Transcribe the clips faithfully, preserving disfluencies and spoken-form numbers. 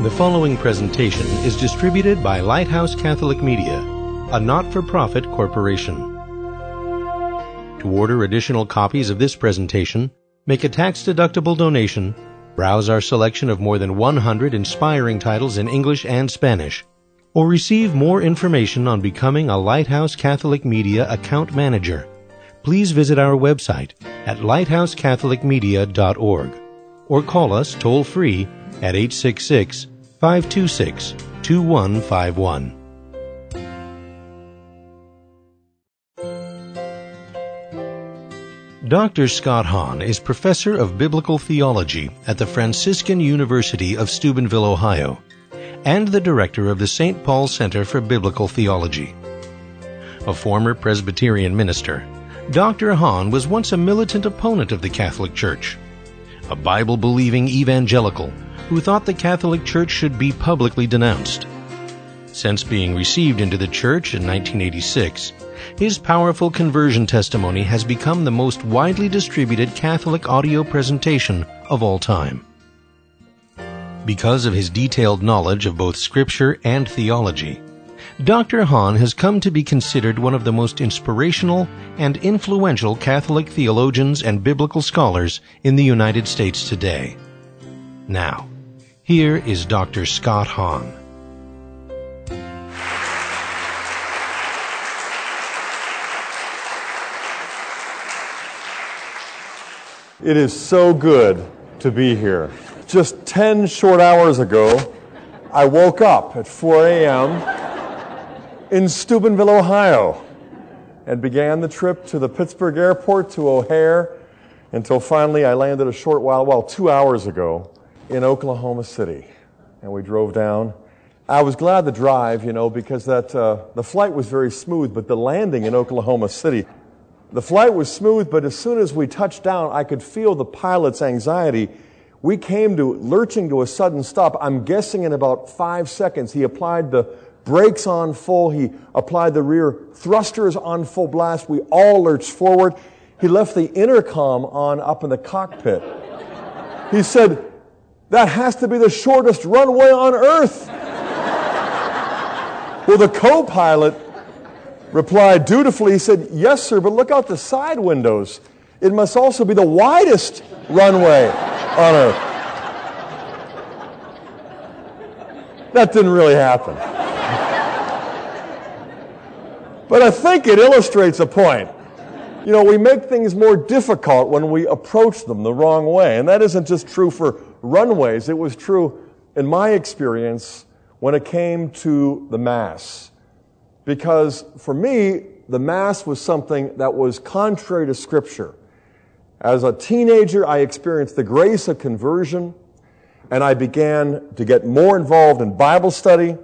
The following presentation is distributed by Lighthouse Catholic Media, a not-for-profit corporation. To order additional copies of this presentation, make a tax-deductible donation, browse our selection of more than one hundred inspiring titles in English and Spanish, or receive more information on becoming a Lighthouse Catholic Media account manager, please visit our website at lighthouse catholic media dot org or call us toll-free at eight six six, five two six, two one five one. Doctor Scott Hahn is professor of biblical theology at the Franciscan University of Steubenville, Ohio, and the director of the Saint Paul Center for Biblical Theology. A former Presbyterian minister, Doctor Hahn was once a militant opponent of the Catholic Church, a Bible-believing evangelical who thought the Catholic Church should be publicly denounced. Since being received into the Church in nineteen eighty-six, his powerful conversion testimony has become the most widely distributed Catholic audio presentation of all time. Because of his detailed knowledge of both Scripture and theology, Doctor Hahn has come to be considered one of the most inspirational and influential Catholic theologians and biblical scholars in the United States today. Now, here is Doctor Scott Hahn. It is so good to be here. Just ten short hours ago, I woke up at four a.m. in Steubenville, Ohio, and began the trip to the Pittsburgh airport to O'Hare until finally I landed a short while, well, two hours ago in Oklahoma City. And we drove down. I was glad to drive, you know, because that uh, the flight was very smooth, but the landing in Oklahoma City, the flight was smooth, but as soon as we touched down, I could feel the pilot's anxiety. We came to lurching to a sudden stop. I'm guessing in about five seconds. He applied the brakes on full. He applied the rear thrusters on full blast. We all lurched forward. He left the intercom on up in the cockpit. He said, "That has to be the shortest runway on Earth." Well, the co-pilot replied dutifully. He said, "Yes, sir, but look out the side windows. It must also be the widest runway on Earth." That didn't really happen. But I think it illustrates a point. You know, we make things more difficult when we approach them the wrong way. And that isn't just true for runways. It was true, in my experience, when it came to the Mass. Because for me, the Mass was something that was contrary to Scripture. As a teenager, I experienced the grace of conversion, and I began to get more involved in Bible study.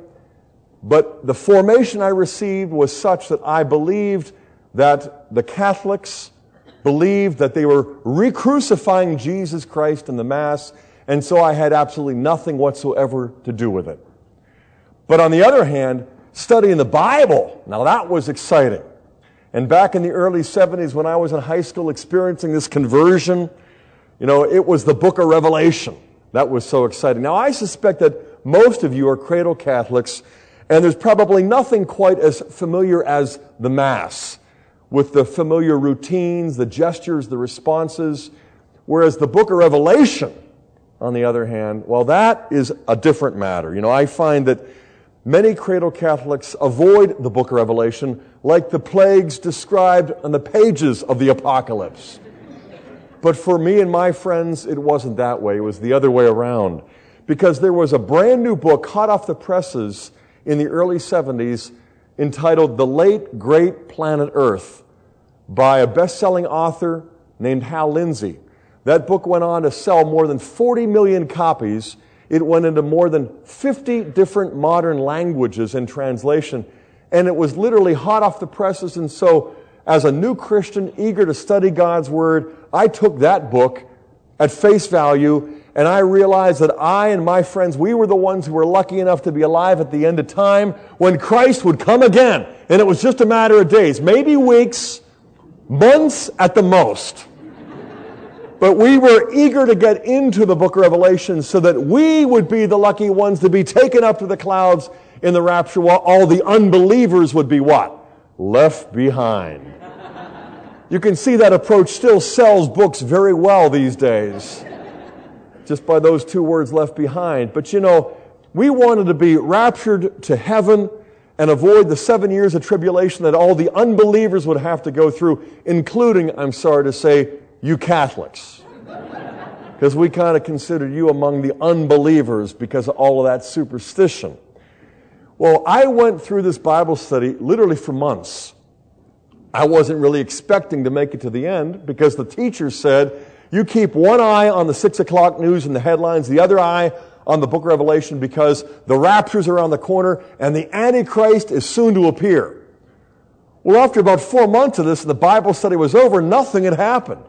But the formation I received was such that I believed that the Catholics believed that they were re-crucifying Jesus Christ in the Mass, and so I had absolutely nothing whatsoever to do with it. But on the other hand, studying the Bible, now that was exciting. And back in the early seventies when I was in high school experiencing this conversion, you know, it was the book of Revelation. That was so exciting. Now I suspect that most of you are cradle Catholics, and there's probably nothing quite as familiar as the Mass, with the familiar routines, the gestures, the responses, whereas the book of Revelation, on the other hand, well, that is a different matter. You know, I find that many cradle Catholics avoid the book of Revelation like the plagues described on the pages of the Apocalypse. But for me and my friends, it wasn't that way. It was the other way around. Because there was a brand new book hot off the presses in the early seventies entitled The Late Great Planet Earth by a best-selling author named Hal Lindsey. That book went on to sell more than forty million copies. It went into more than fifty different modern languages in translation, and it was literally hot off the presses. And so, as a new Christian eager to study God's Word, I took that book at face value, and I realized that I and my friends, we were the ones who were lucky enough to be alive at the end of time when Christ would come again. And it was just a matter of days, maybe weeks, months at the most. But we were eager to get into the book of Revelation so that we would be the lucky ones to be taken up to the clouds in the rapture, while all the unbelievers would be what? Left behind. You can see that approach still sells books very well these days, just by those two words, left behind. But you know, we wanted to be raptured to heaven and avoid the seven years of tribulation that all the unbelievers would have to go through, including, I'm sorry to say, you Catholics. Because we kind of considered you among the unbelievers because of all of that superstition. Well, I went through this Bible study literally for months. I wasn't really expecting to make it to the end because the teacher said, you keep one eye on the six o'clock news and the headlines, the other eye on the book of Revelation, because the rapture's around the corner and the Antichrist is soon to appear. Well, after about four months of this and the Bible study was over, nothing had happened.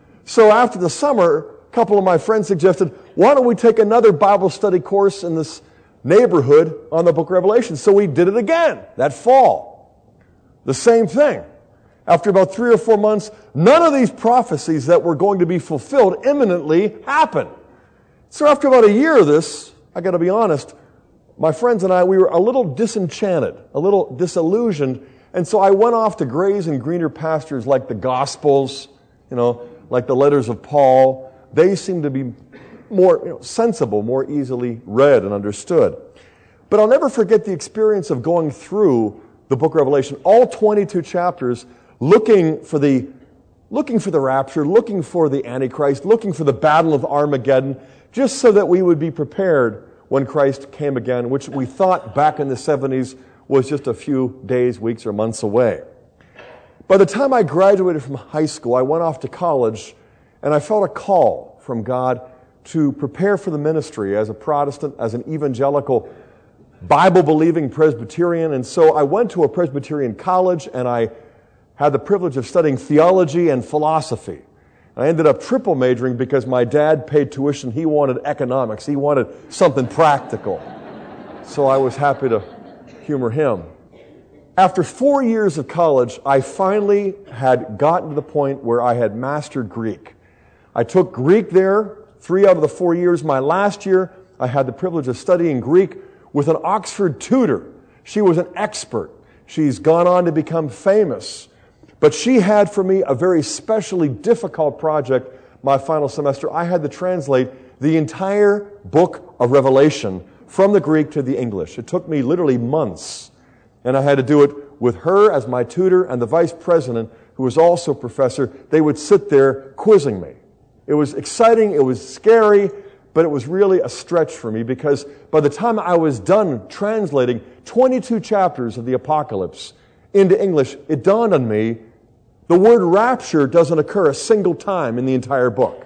So after the summer, a couple of my friends suggested, why don't we take another Bible study course in this neighborhood on the book of Revelation? So we did it again that fall. The same thing. After about three or four months, none of these prophecies that were going to be fulfilled imminently happened. So after about a year of this, I got to be honest, my friends and I, we were a little disenchanted, a little disillusioned, and so I went off to graze in greener pastures like the Gospels, you know, like the letters of Paul. They seem to be more, you know, sensible, more easily read and understood. But I'll never forget the experience of going through the book of Revelation, all twenty-two chapters, looking for the looking for the rapture, looking for the Antichrist, looking for the battle of Armageddon, just so that we would be prepared when Christ came again, which we thought back in the seventies was just a few days, weeks, or months away. By the time I graduated from high school, I went off to college, and I felt a call from God to prepare for the ministry as a Protestant, as an evangelical, Bible-believing Presbyterian. And so I went to a Presbyterian college, and I had the privilege of studying theology and philosophy. I ended up triple majoring because my dad paid tuition. He wanted economics. He wanted something practical. So I was happy to humor him. After four years of college, I finally had gotten to the point where I had mastered Greek. I took Greek there three out of the four years. My last year, I had the privilege of studying Greek with an Oxford tutor. She was an expert. She's gone on to become famous. But she had for me a very specially difficult project my final semester. I had to translate the entire book of Revelation from the Greek to the English. It took me literally months. And I had to do it with her as my tutor and the vice president, who was also a professor. They would sit there quizzing me. It was exciting, it was scary, but it was really a stretch for me because by the time I was done translating twenty-two chapters of the Apocalypse into English, it dawned on me the word rapture doesn't occur a single time in the entire book.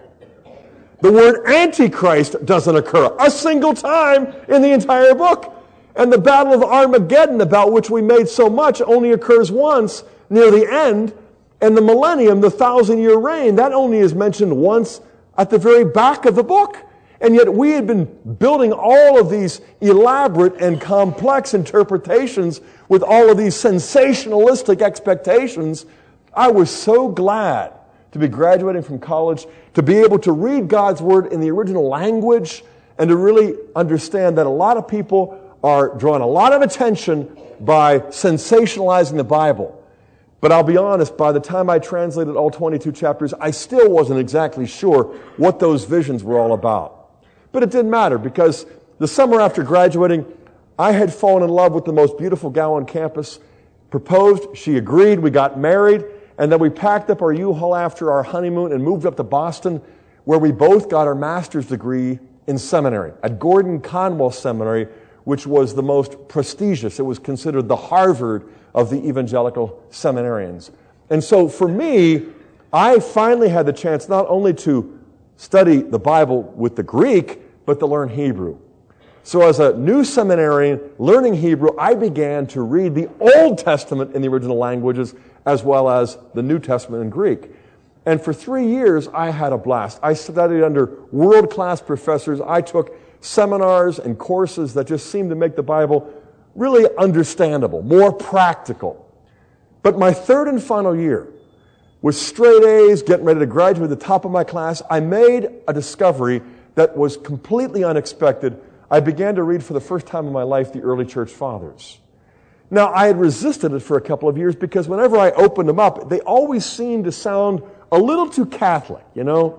The word Antichrist doesn't occur a single time in the entire book. And the Battle of Armageddon, about which we made so much, only occurs once near the end. And the millennium, the thousand-year reign, that only is mentioned once at the very back of the book. And yet we had been building all of these elaborate and complex interpretations with all of these sensationalistic expectations. I was so glad to be graduating from college, to be able to read God's Word in the original language, and to really understand that a lot of people are drawing a lot of attention by sensationalizing the Bible. But I'll be honest, by the time I translated all twenty-two chapters, I still wasn't exactly sure what those visions were all about. But it didn't matter because the summer after graduating, I had fallen in love with the most beautiful gal on campus, proposed, she agreed, we got married, and then we packed up our U-Haul after our honeymoon and moved up to Boston, where we both got our master's degree in seminary at Gordon Conwell Seminary, which was the most prestigious. It was considered the Harvard of the evangelical seminarians. And so for me, I finally had the chance not only to study the Bible with the Greek, but to learn Hebrew. So as a new seminarian learning Hebrew, I began to read the Old Testament in the original languages as well as the New Testament in Greek. And for three years, I had a blast. I studied under world-class professors. I took seminars and courses that just seemed to make the Bible really understandable, more practical. But my third and final year, with straight A's, getting ready to graduate at the top of my class, I made a discovery that was completely unexpected. I began to read for the first time in my life the early church fathers. Now, I had resisted it for a couple of years because whenever I opened them up, they always seemed to sound a little too Catholic, you know?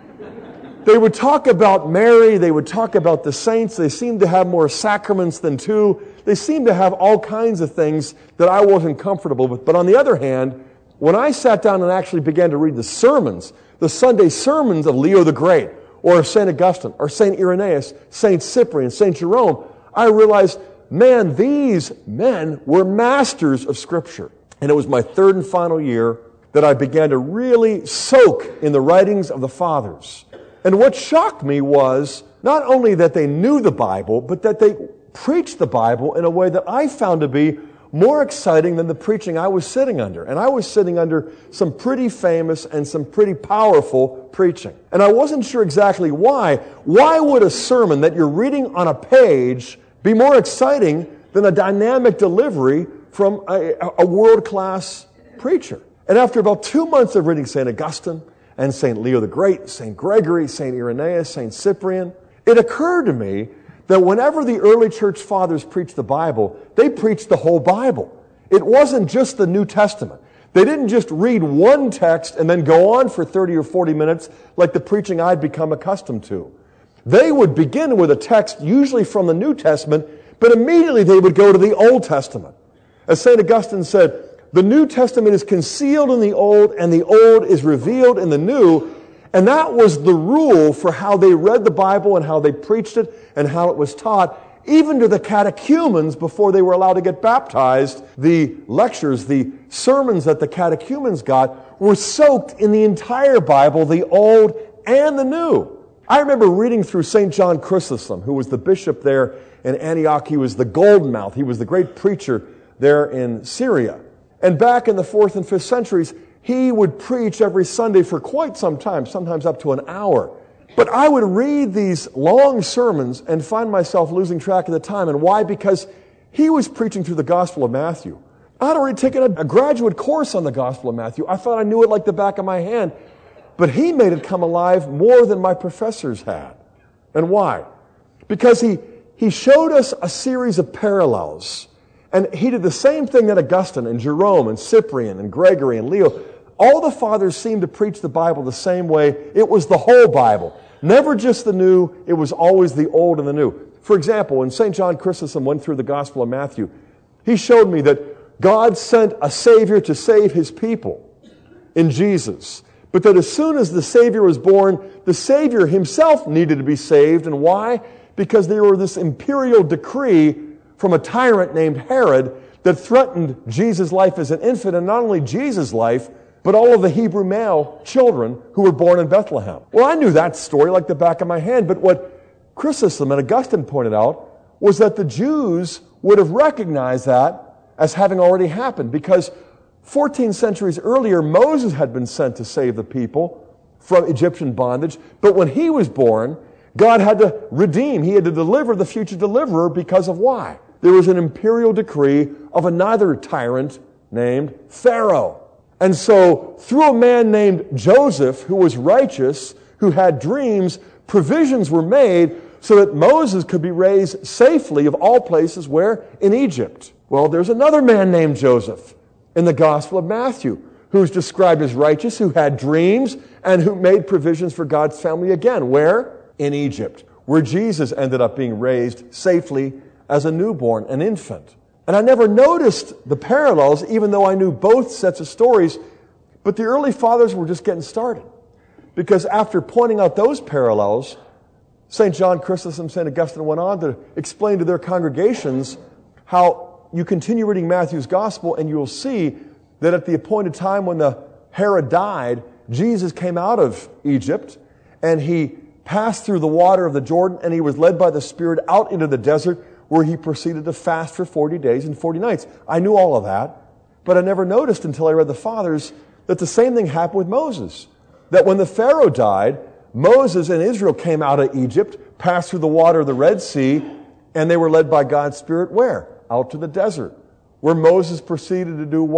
They would talk about Mary, they would talk about the saints, they seemed to have more sacraments than two. They seemed to have all kinds of things that I wasn't comfortable with. But on the other hand, when I sat down and actually began to read the sermons, the Sunday sermons of Leo the Great, or Saint Augustine, or Saint Irenaeus, Saint Cyprian, Saint Jerome, I realized, man, these men were masters of Scripture. And it was my third and final year that I began to really soak in the writings of the fathers. And what shocked me was not only that they knew the Bible, but that they preached the Bible in a way that I found to be more exciting than the preaching I was sitting under. And I was sitting under some pretty famous and some pretty powerful preaching. And I wasn't sure exactly why. Why would a sermon that you're reading on a page be more exciting than a dynamic delivery from a, a world-class preacher? And after about two months of reading Saint Augustine and Saint Leo the Great, Saint Gregory, Saint Irenaeus, Saint Cyprian, it occurred to me that whenever the early church fathers preached the Bible, they preached the whole Bible. It wasn't just the New Testament. They didn't just read one text and then go on for thirty or forty minutes like the preaching I'd become accustomed to. They would begin with a text, usually from the New Testament, but immediately they would go to the Old Testament. As Saint Augustine said, the New Testament is concealed in the Old, and the Old is revealed in the New. And that was the rule for how they read the Bible and how they preached it and how it was taught, even to the catechumens before they were allowed to get baptized. The lectures, the sermons that the catechumens got were soaked in the entire Bible, the Old and the New. I remember reading through Saint John Chrysostom, who was the bishop there in Antioch. He was the golden mouth. He was the great preacher there in Syria. And back in the fourth and fifth centuries, he would preach every Sunday for quite some time, sometimes up to an hour. But I would read these long sermons and find myself losing track of the time. And why? Because he was preaching through the Gospel of Matthew. I'd already taken a graduate course on the Gospel of Matthew. I thought I knew it like the back of my hand. But he made it come alive more than my professors had. And why? Because he, he showed us a series of parallels. And he did the same thing that Augustine and Jerome and Cyprian and Gregory and Leo. All the fathers seemed to preach the Bible the same way. It was the whole Bible. Never just the New. It was always the Old and the New. For example, when Saint John Chrysostom went through the Gospel of Matthew, he showed me that God sent a Savior to save His people in Jesus. But that as soon as the Savior was born, the Savior Himself needed to be saved. And why? Because there was this imperial decree from a tyrant named Herod that threatened Jesus' life as an infant, and not only Jesus' life, but all of the Hebrew male children who were born in Bethlehem. Well, I knew that story like the back of my hand, but what Chrysostom and Augustine pointed out was that the Jews would have recognized that as having already happened, because fourteen centuries earlier, Moses had been sent to save the people from Egyptian bondage, but when he was born, God had to redeem, He had to deliver the future deliverer because of why? There was an imperial decree of another tyrant named Pharaoh. And so, through a man named Joseph, who was righteous, who had dreams, provisions were made so that Moses could be raised safely, of all places, where? In Egypt. Well, there's another man named Joseph in the Gospel of Matthew, who's described as righteous, who had dreams, and who made provisions for God's family again. Where? In Egypt, where Jesus ended up being raised safely as a newborn, an infant. And I never noticed the parallels, even though I knew both sets of stories, but the early fathers were just getting started. Because after pointing out those parallels, Saint John Chrysostom, Saint Augustine went on to explain to their congregations how you continue reading Matthew's Gospel and you'll see that at the appointed time when the Herod died, Jesus came out of Egypt and He passed through the water of the Jordan and He was led by the Spirit out into the desert, where He proceeded to fast for forty days and forty nights. I knew all of that, but I never noticed until I read the Fathers that the same thing happened with Moses. That when the Pharaoh died, Moses and Israel came out of Egypt, passed through the water of the Red Sea, and they were led by God's Spirit where? Out to the desert, where Moses proceeded to do what?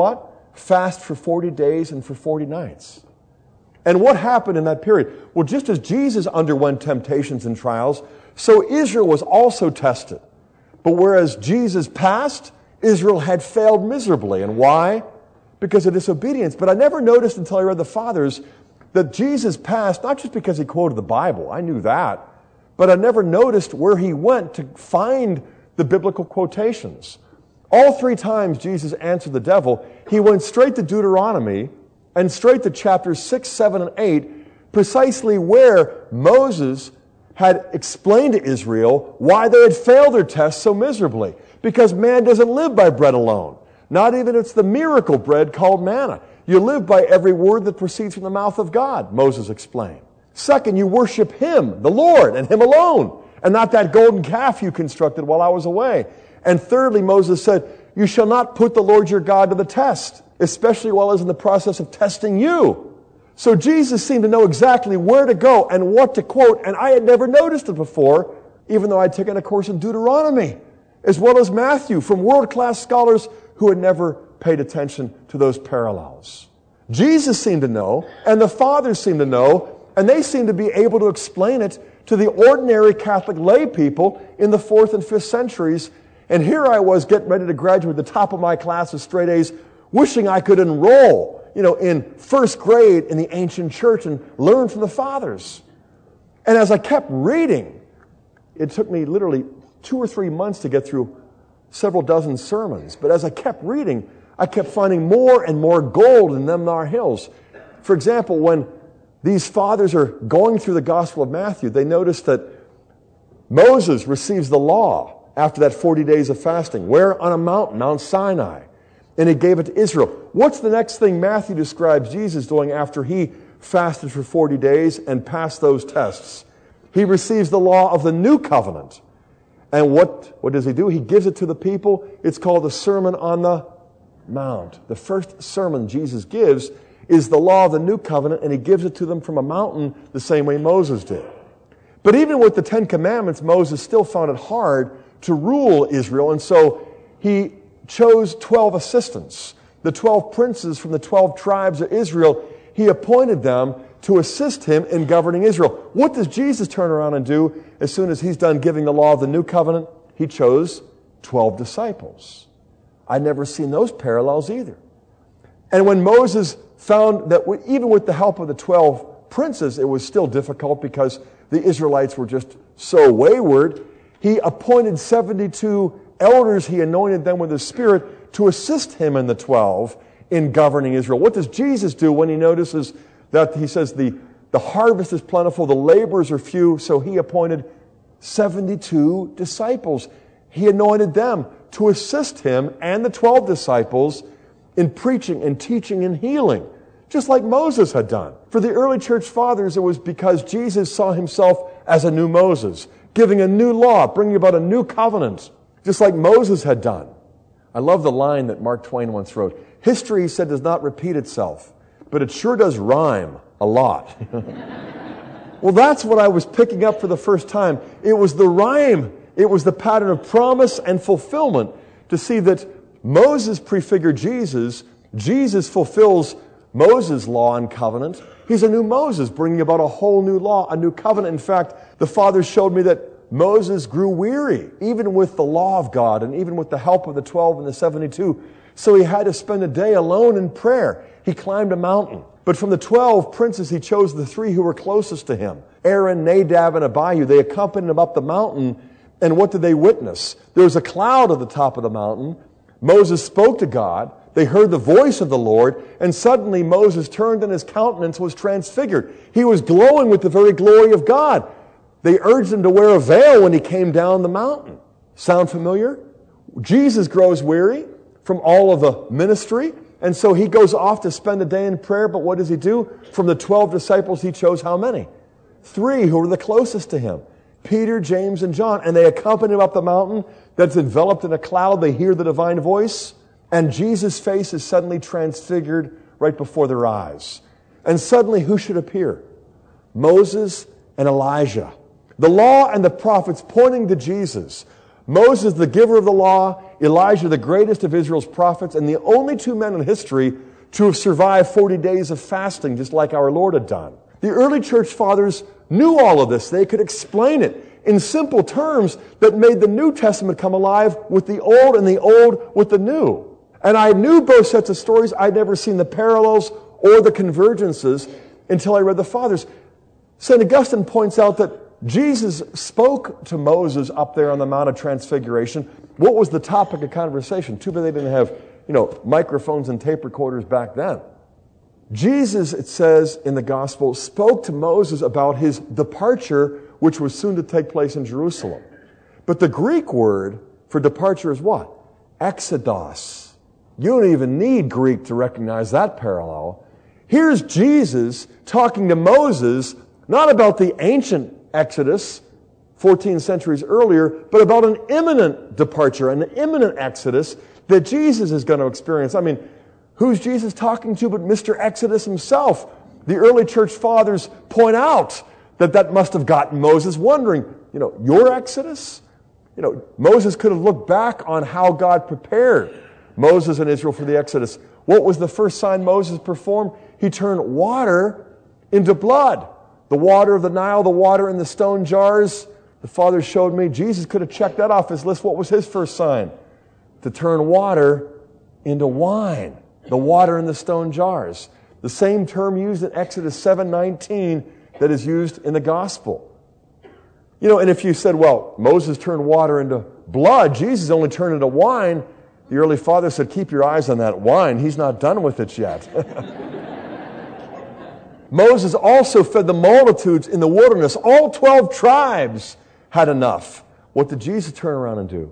fast for forty days and for forty nights. And what happened in that period? Well, just as Jesus underwent temptations and trials, so Israel was also tested. But whereas Jesus passed, Israel had failed miserably. And why? Because of disobedience. But I never noticed until I read the Fathers that Jesus passed, not just because he quoted the Bible. I knew that. But I never noticed where he went to find the biblical quotations. All three times Jesus answered the devil, he went straight to Deuteronomy and straight to chapters six, seven, and eight, precisely where Moses had explained to Israel why they had failed their test so miserably. Because man doesn't live by bread alone. Not even it's the miracle bread called manna. You live by every word that proceeds from the mouth of God, Moses explained. Second, you worship him, the Lord, and him alone, and not that golden calf you constructed while I was away. And thirdly, Moses said, you shall not put the Lord your God to the test, especially while he's in the process of testing you. So Jesus seemed to know exactly where to go and what to quote, and I had never noticed it before, even though I'd taken a course in Deuteronomy, as well as Matthew, from world-class scholars who had never paid attention to those parallels. Jesus seemed to know, and the Fathers seemed to know, and they seemed to be able to explain it to the ordinary Catholic lay people in the fourth and fifth centuries. And here I was getting ready to graduate at the top of my class with straight A's, wishing I could enroll, you know, in first grade in the ancient church and learn from the Fathers. And as I kept reading, it took me literally two or three months to get through several dozen sermons. But as I kept reading, I kept finding more and more gold in them thar hills. For example, when these fathers are going through the Gospel of Matthew, they notice that Moses receives the law after that forty days of fasting. Where? On a mountain, Mount Sinai. And he gave it to Israel. What's the next thing Matthew describes Jesus doing after he fasted for forty days and passed those tests? He receives the law of the new covenant. And what, what does he do? He gives it to the people. It's called the Sermon on the Mount. The first sermon Jesus gives is the law of the new covenant, and he gives it to them from a mountain the same way Moses did. But even with the Ten Commandments, Moses still found it hard to rule Israel, and so he chose twelve assistants, the twelve princes from the twelve tribes of Israel. He appointed them to assist him in governing Israel. What does Jesus turn around and do as soon as he's done giving the law of the new covenant? He chose twelve disciples. I'd never seen those parallels either. And when Moses found that even with the help of the twelve princes, it was still difficult because the Israelites were just so wayward, he appointed seventy-two elders. He anointed them with his Spirit to assist him in the twelve in governing Israel. What does Jesus do when he notices that he says the, the harvest is plentiful, the laborers are few, so he appointed seventy-two disciples. He anointed them to assist him and the twelve disciples in preaching and teaching and healing, just like Moses had done. For the early church fathers, it was because Jesus saw himself as a new Moses, giving a new law, bringing about a new covenant, just like Moses had done. I love the line that Mark Twain once wrote. History, he said, does not repeat itself, but it sure does rhyme a lot. Well, that's what I was picking up for the first time. It was the rhyme. It was the pattern of promise and fulfillment to see that Moses prefigured Jesus. Jesus fulfills Moses' law and covenant. He's a new Moses, bringing about a whole new law, a new covenant. In fact, the fathers showed me that Moses grew weary, even with the law of God and even with the help of the twelve and the seventy-two. So he had to spend a day alone in prayer. He climbed a mountain. But from the twelve princes, he chose the three who were closest to him, Aaron, Nadab, and Abihu. They accompanied him up the mountain. And what did they witness? There was a cloud at the top of the mountain. Moses spoke to God. They heard the voice of the Lord. And suddenly Moses turned and his countenance was transfigured. He was glowing with the very glory of God. They urged him to wear a veil when he came down the mountain. Sound familiar? Jesus grows weary from all of the ministry. And so he goes off to spend a day in prayer. But what does he do? From the twelve disciples, he chose how many? Three who were the closest to him. Peter, James, and John. And they accompany him up the mountain that's enveloped in a cloud. They hear the divine voice. And Jesus' face is suddenly transfigured right before their eyes. And suddenly who should appear? Moses and Elijah. The law and the prophets pointing to Jesus. Moses, the giver of the law. Elijah, the greatest of Israel's prophets, and the only two men in history to have survived forty days of fasting, just like our Lord had done. The early church fathers knew all of this. They could explain it in simple terms that made the New Testament come alive with the Old and the Old with the New. And I knew both sets of stories. I'd never seen the parallels or the convergences until I read the Fathers. Saint Augustine points out that Jesus spoke to Moses up there on the Mount of Transfiguration. What was the topic of conversation? Too bad they didn't have, you know, microphones and tape recorders back then. Jesus, it says in the Gospel, spoke to Moses about his departure, which was soon to take place in Jerusalem. But the Greek word for departure is what? Exodos. You don't even need Greek to recognize that parallel. Here's Jesus talking to Moses, not about the ancient Exodus, fourteen centuries earlier, but about an imminent departure, an imminent Exodus that Jesus is going to experience. I mean, who's Jesus talking to but Mister Exodus himself? The early church fathers point out that that must have gotten Moses wondering, you know, your Exodus? You know, Moses could have looked back on how God prepared Moses and Israel for the Exodus. What was the first sign Moses performed? He turned water into blood. The water of the Nile, the water in the stone jars. The fathers showed me Jesus could have checked that off his list. What was his first sign? To turn water into wine. The water in the stone jars. The same term used in Exodus seven nineteen that is used in the gospel. You know, and if you said, well, Moses turned water into blood, Jesus only turned it into wine, the early fathers said, keep your eyes on that wine. He's not done with it yet. Moses also fed the multitudes in the wilderness. All twelve tribes had enough. What did Jesus turn around and do?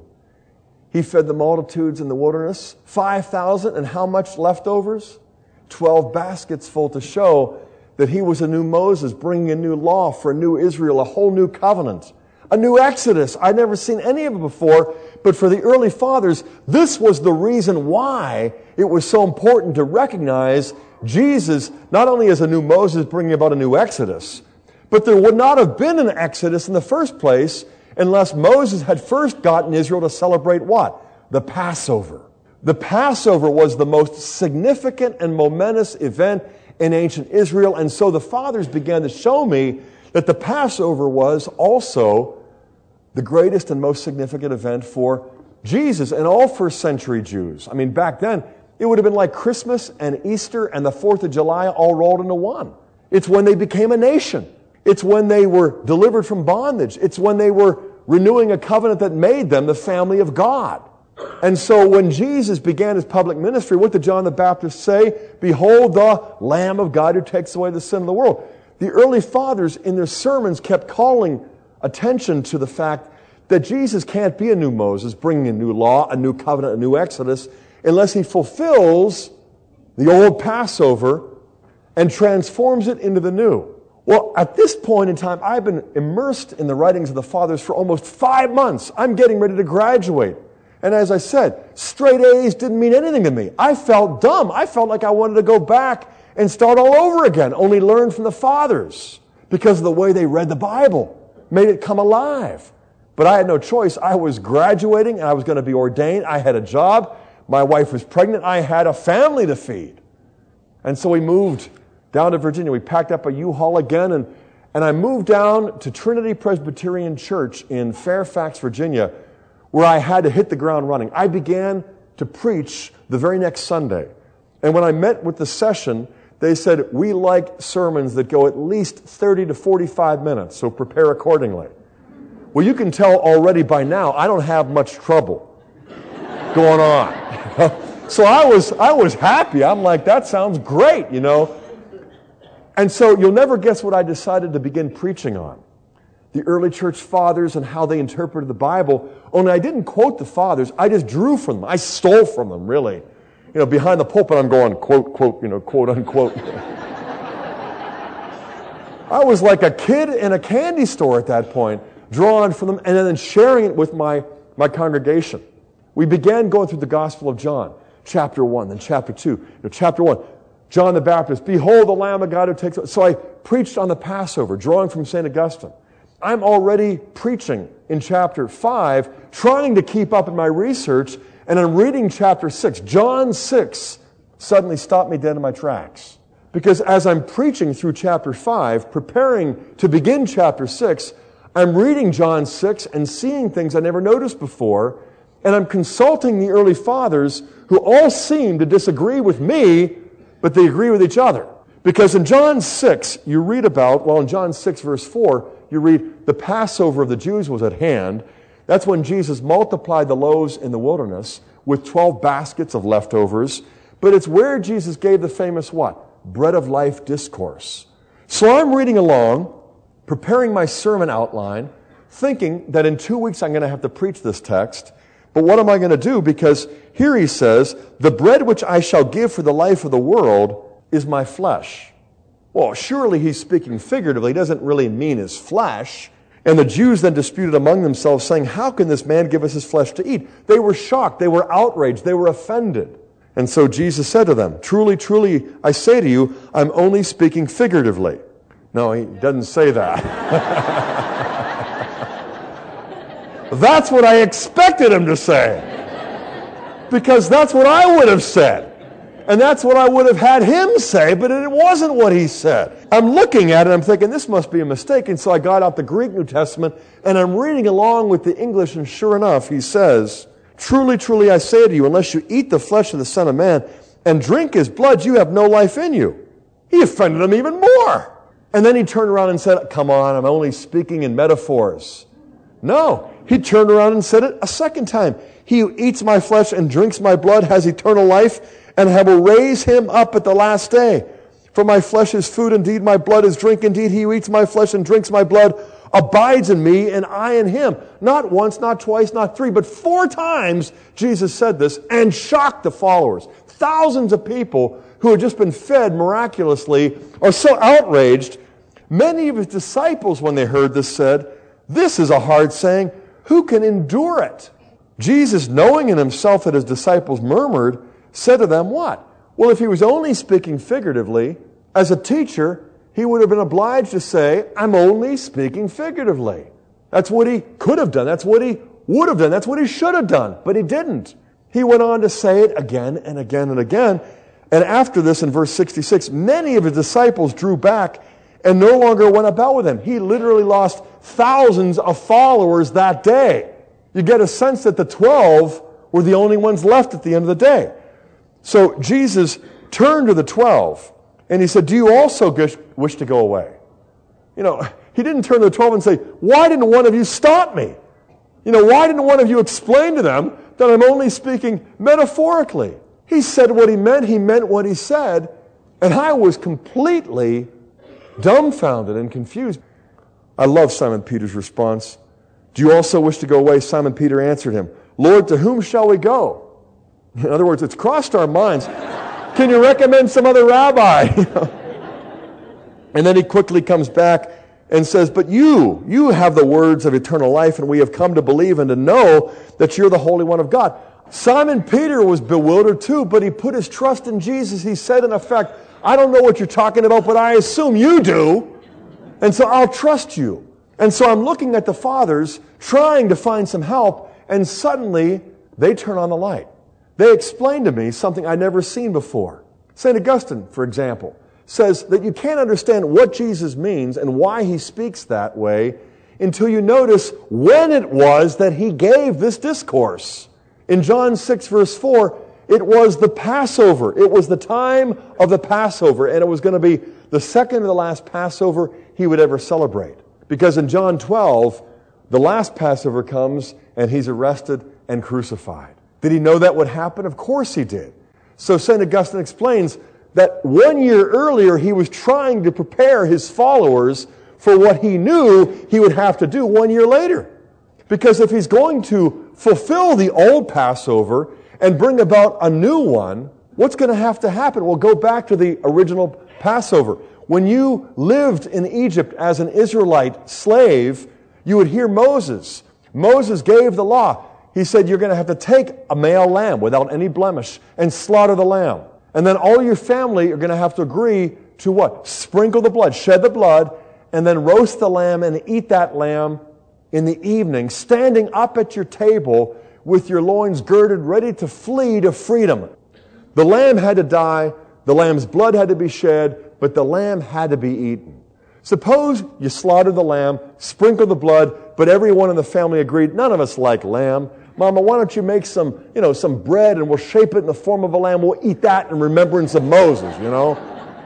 He fed the multitudes in the wilderness, five thousand, and how much leftovers? twelve baskets full, to show that he was a new Moses, bringing a new law for a new Israel, a whole new covenant, a new Exodus. I'd never seen any of it before, but for the early fathers, this was the reason why it was so important to recognize Jesus not only as a new Moses bringing about a new Exodus, but there would not have been an Exodus in the first place unless Moses had first gotten Israel to celebrate what? The Passover. The Passover was the most significant and momentous event in ancient Israel, and so the fathers began to show me that the Passover was also the greatest and most significant event for Jesus and all first century Jews. I mean, back then, it would have been like Christmas and Easter and the fourth of July all rolled into one. It's when they became a nation. It's when they were delivered from bondage. It's when they were renewing a covenant that made them the family of God. And so when Jesus began his public ministry, what did John the Baptist say? Behold the Lamb of God who takes away the sin of the world. The early fathers in their sermons kept calling attention to the fact that Jesus can't be a new Moses, bringing a new law, a new covenant, a new Exodus, unless he fulfills the old Passover and transforms it into the new. Well, at this point in time, I've been immersed in the writings of the fathers for almost five months. I'm getting ready to graduate. And as I said, straight A's didn't mean anything to me. I felt dumb. I felt like I wanted to go back and start all over again, only learn from the fathers because of the way they read the Bible, made it come alive. But I had no choice. I was graduating and I was going to be ordained. I had a job. My wife was pregnant. I had a family to feed. And so we moved down to Virginia. We packed up a U-Haul again, and, and I moved down to Trinity Presbyterian Church in Fairfax, Virginia, where I had to hit the ground running. I began to preach the very next Sunday. And when I met with the session, they said, we like sermons that go at least thirty to forty-five minutes, so prepare accordingly. Well, you can tell already by now, I don't have much trouble going on. So I was, I was happy. I'm like, that sounds great, you know. And so you'll never guess what I decided to begin preaching on. The early church fathers and how they interpreted the Bible. Only I didn't quote the fathers. I just drew from them. I stole from them, really. You know, behind the pulpit, I'm going, quote, quote, you know, quote, unquote. I was like a kid in a candy store at that point, drawing from them and then sharing it with my, my congregation. We began going through the Gospel of John, chapter one, then chapter two. You know, chapter one, John the Baptist, behold the Lamb of God who takes... So I preached on the Passover, drawing from Saint Augustine. I'm already preaching in chapter five, trying to keep up in my research And I'm reading chapter six. John six suddenly stopped me dead in my tracks. Because as I'm preaching through chapter five, preparing to begin chapter six, I'm reading John six and seeing things I never noticed before, and I'm consulting the early fathers who all seem to disagree with me, but they agree with each other. Because in John six, you read about, well, in John six, verse four, you read, the Passover of the Jews was at hand. That's when Jesus multiplied the loaves in the wilderness with twelve baskets of leftovers. But it's where Jesus gave the famous what? Bread of life discourse. So I'm reading along, preparing my sermon outline, thinking that in two weeks I'm going to have to preach this text. But what am I going to do? Because here he says, the bread which I shall give for the life of the world is my flesh. Well, surely he's speaking figuratively. He doesn't really mean his flesh. And the Jews then disputed among themselves, saying, how can this man give us his flesh to eat? They were shocked. They were outraged. They were offended. And so Jesus said to them, truly, truly, I say to you, I'm only speaking figuratively. No, he doesn't say that. That's what I expected him to say. Because that's what I would have said. And that's what I would have had him say, but it wasn't what he said. I'm looking at it, I'm thinking, this must be a mistake. And so I got out the Greek New Testament, and I'm reading along with the English, and sure enough, he says, truly, truly, I say to you, unless you eat the flesh of the Son of Man and drink his blood, you have no life in you. He offended him even more. And then he turned around and said, come on, I'm only speaking in metaphors. No, he turned around and said it a second time. He who eats my flesh and drinks my blood has eternal life, and I will raise him up at the last day. For my flesh is food indeed, my blood is drink indeed. He who eats my flesh and drinks my blood abides in me, and I in him. Not once, not twice, not three, but four times Jesus said this and shocked the followers. Thousands of people who had just been fed miraculously are so outraged. Many of his disciples, when they heard this, said, this is a hard saying. Who can endure it? Jesus, knowing in himself that his disciples murmured, said to them what? Well, if he was only speaking figuratively, as a teacher, he would have been obliged to say, I'm only speaking figuratively. That's what he could have done. That's what he would have done. That's what he should have done. But he didn't. He went on to say it again and again and again. And after this, in verse sixty-six, many of his disciples drew back and no longer went about with him. He literally lost thousands of followers that day. You get a sense that the twelve were the only ones left at the end of the day. So Jesus turned to the twelve and he said, do you also wish to go away? You know, he didn't turn to the twelve and say, why didn't one of you stop me? You know, why didn't one of you explain to them that I'm only speaking metaphorically? He said what he meant, he meant what he said, and I was completely dumbfounded and confused. I love Simon Peter's response. Do you also wish to go away? Simon Peter answered him, Lord, to whom shall we go? In other words, it's crossed our minds. Can you recommend some other rabbi? And then he quickly comes back and says, but you, you have the words of eternal life, and we have come to believe and to know that you're the Holy One of God. Simon Peter was bewildered too, but he put his trust in Jesus. He said, in effect, I don't know what you're talking about, but I assume you do. And so I'll trust you. And so I'm looking at the fathers, trying to find some help, and suddenly they turn on the light. They explain to me something I'd never seen before. Saint Augustine, for example, says that you can't understand what Jesus means and why he speaks that way until you notice when it was that he gave this discourse. In John six, verse four, it was the Passover. It was the time of the Passover, and it was going to be the second to the last Passover he would ever celebrate. Because in John twelve, the last Passover comes, and he's arrested and crucified. Did he know that would happen? Of course he did. So Saint Augustine explains that one year earlier, he was trying to prepare his followers for what he knew he would have to do one year later. Because if he's going to fulfill the old Passover and bring about a new one, what's going to have to happen? Well, go back to the original Passover. When you lived in Egypt as an Israelite slave, you would hear Moses. Moses gave the law. He said, you're going to have to take a male lamb without any blemish and slaughter the lamb. And then all your family are going to have to agree to what? Sprinkle the blood, shed the blood, and then roast the lamb and eat that lamb in the evening, standing up at your table with your loins girded, ready to flee to freedom. The lamb had to die, the lamb's blood had to be shed, but the lamb had to be eaten. Suppose you slaughtered the lamb, sprinkled the blood, but everyone in the family agreed, none of us like lamb. Mama, why don't you make some, you know, some bread and we'll shape it in the form of a lamb. We'll eat that in remembrance of Moses, you know.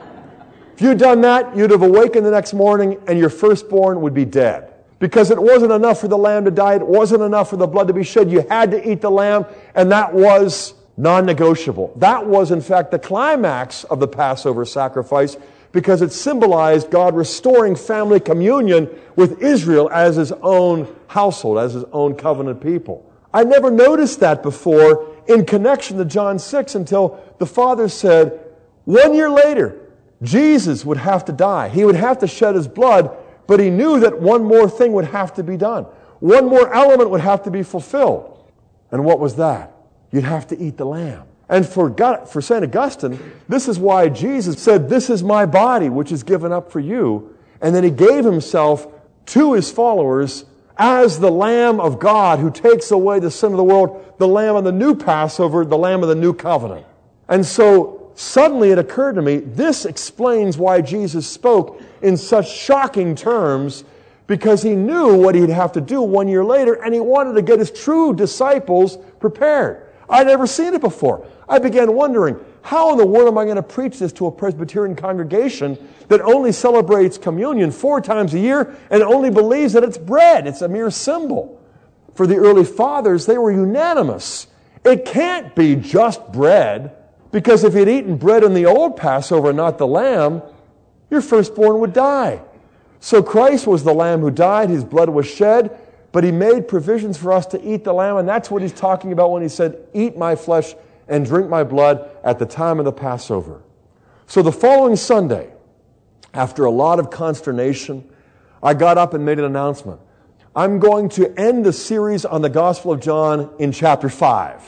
If you'd done that, you'd have awakened the next morning and your firstborn would be dead. Because it wasn't enough for the lamb to die. It wasn't enough for the blood to be shed. You had to eat the lamb, and that was non-negotiable. That was, in fact, the climax of the Passover sacrifice, because it symbolized God restoring family communion with Israel as His own household, as His own covenant people. I never noticed that before in connection to John six until the Father said, one year later, Jesus would have to die. He would have to shed His blood, but He knew that one more thing would have to be done. One more element would have to be fulfilled. And what was that? You'd have to eat the lamb. And for God, for Saint Augustine, this is why Jesus said, this is my body, which is given up for you. And then He gave Himself to His followers as the Lamb of God who takes away the sin of the world, the Lamb of the new Passover, the Lamb of the new covenant. And so suddenly it occurred to me, this explains why Jesus spoke in such shocking terms, because He knew what He'd have to do one year later, and He wanted to get His true disciples prepared. I'd never seen it before. I began wondering, how in the world am I going to preach this to a Presbyterian congregation that only celebrates communion four times a year and only believes that it's bread? It's a mere symbol. For the early fathers, they were unanimous. It can't be just bread, because if you'd eaten bread in the old Passover and not the lamb, your firstborn would die. So Christ was the lamb who died, His blood was shed, but He made provisions for us to eat the lamb, and that's what He's talking about when He said, eat my flesh and drink my blood at the time of the Passover. So the following Sunday, after a lot of consternation, I got up and made an announcement. I'm going to end the series on the Gospel of John in chapter five.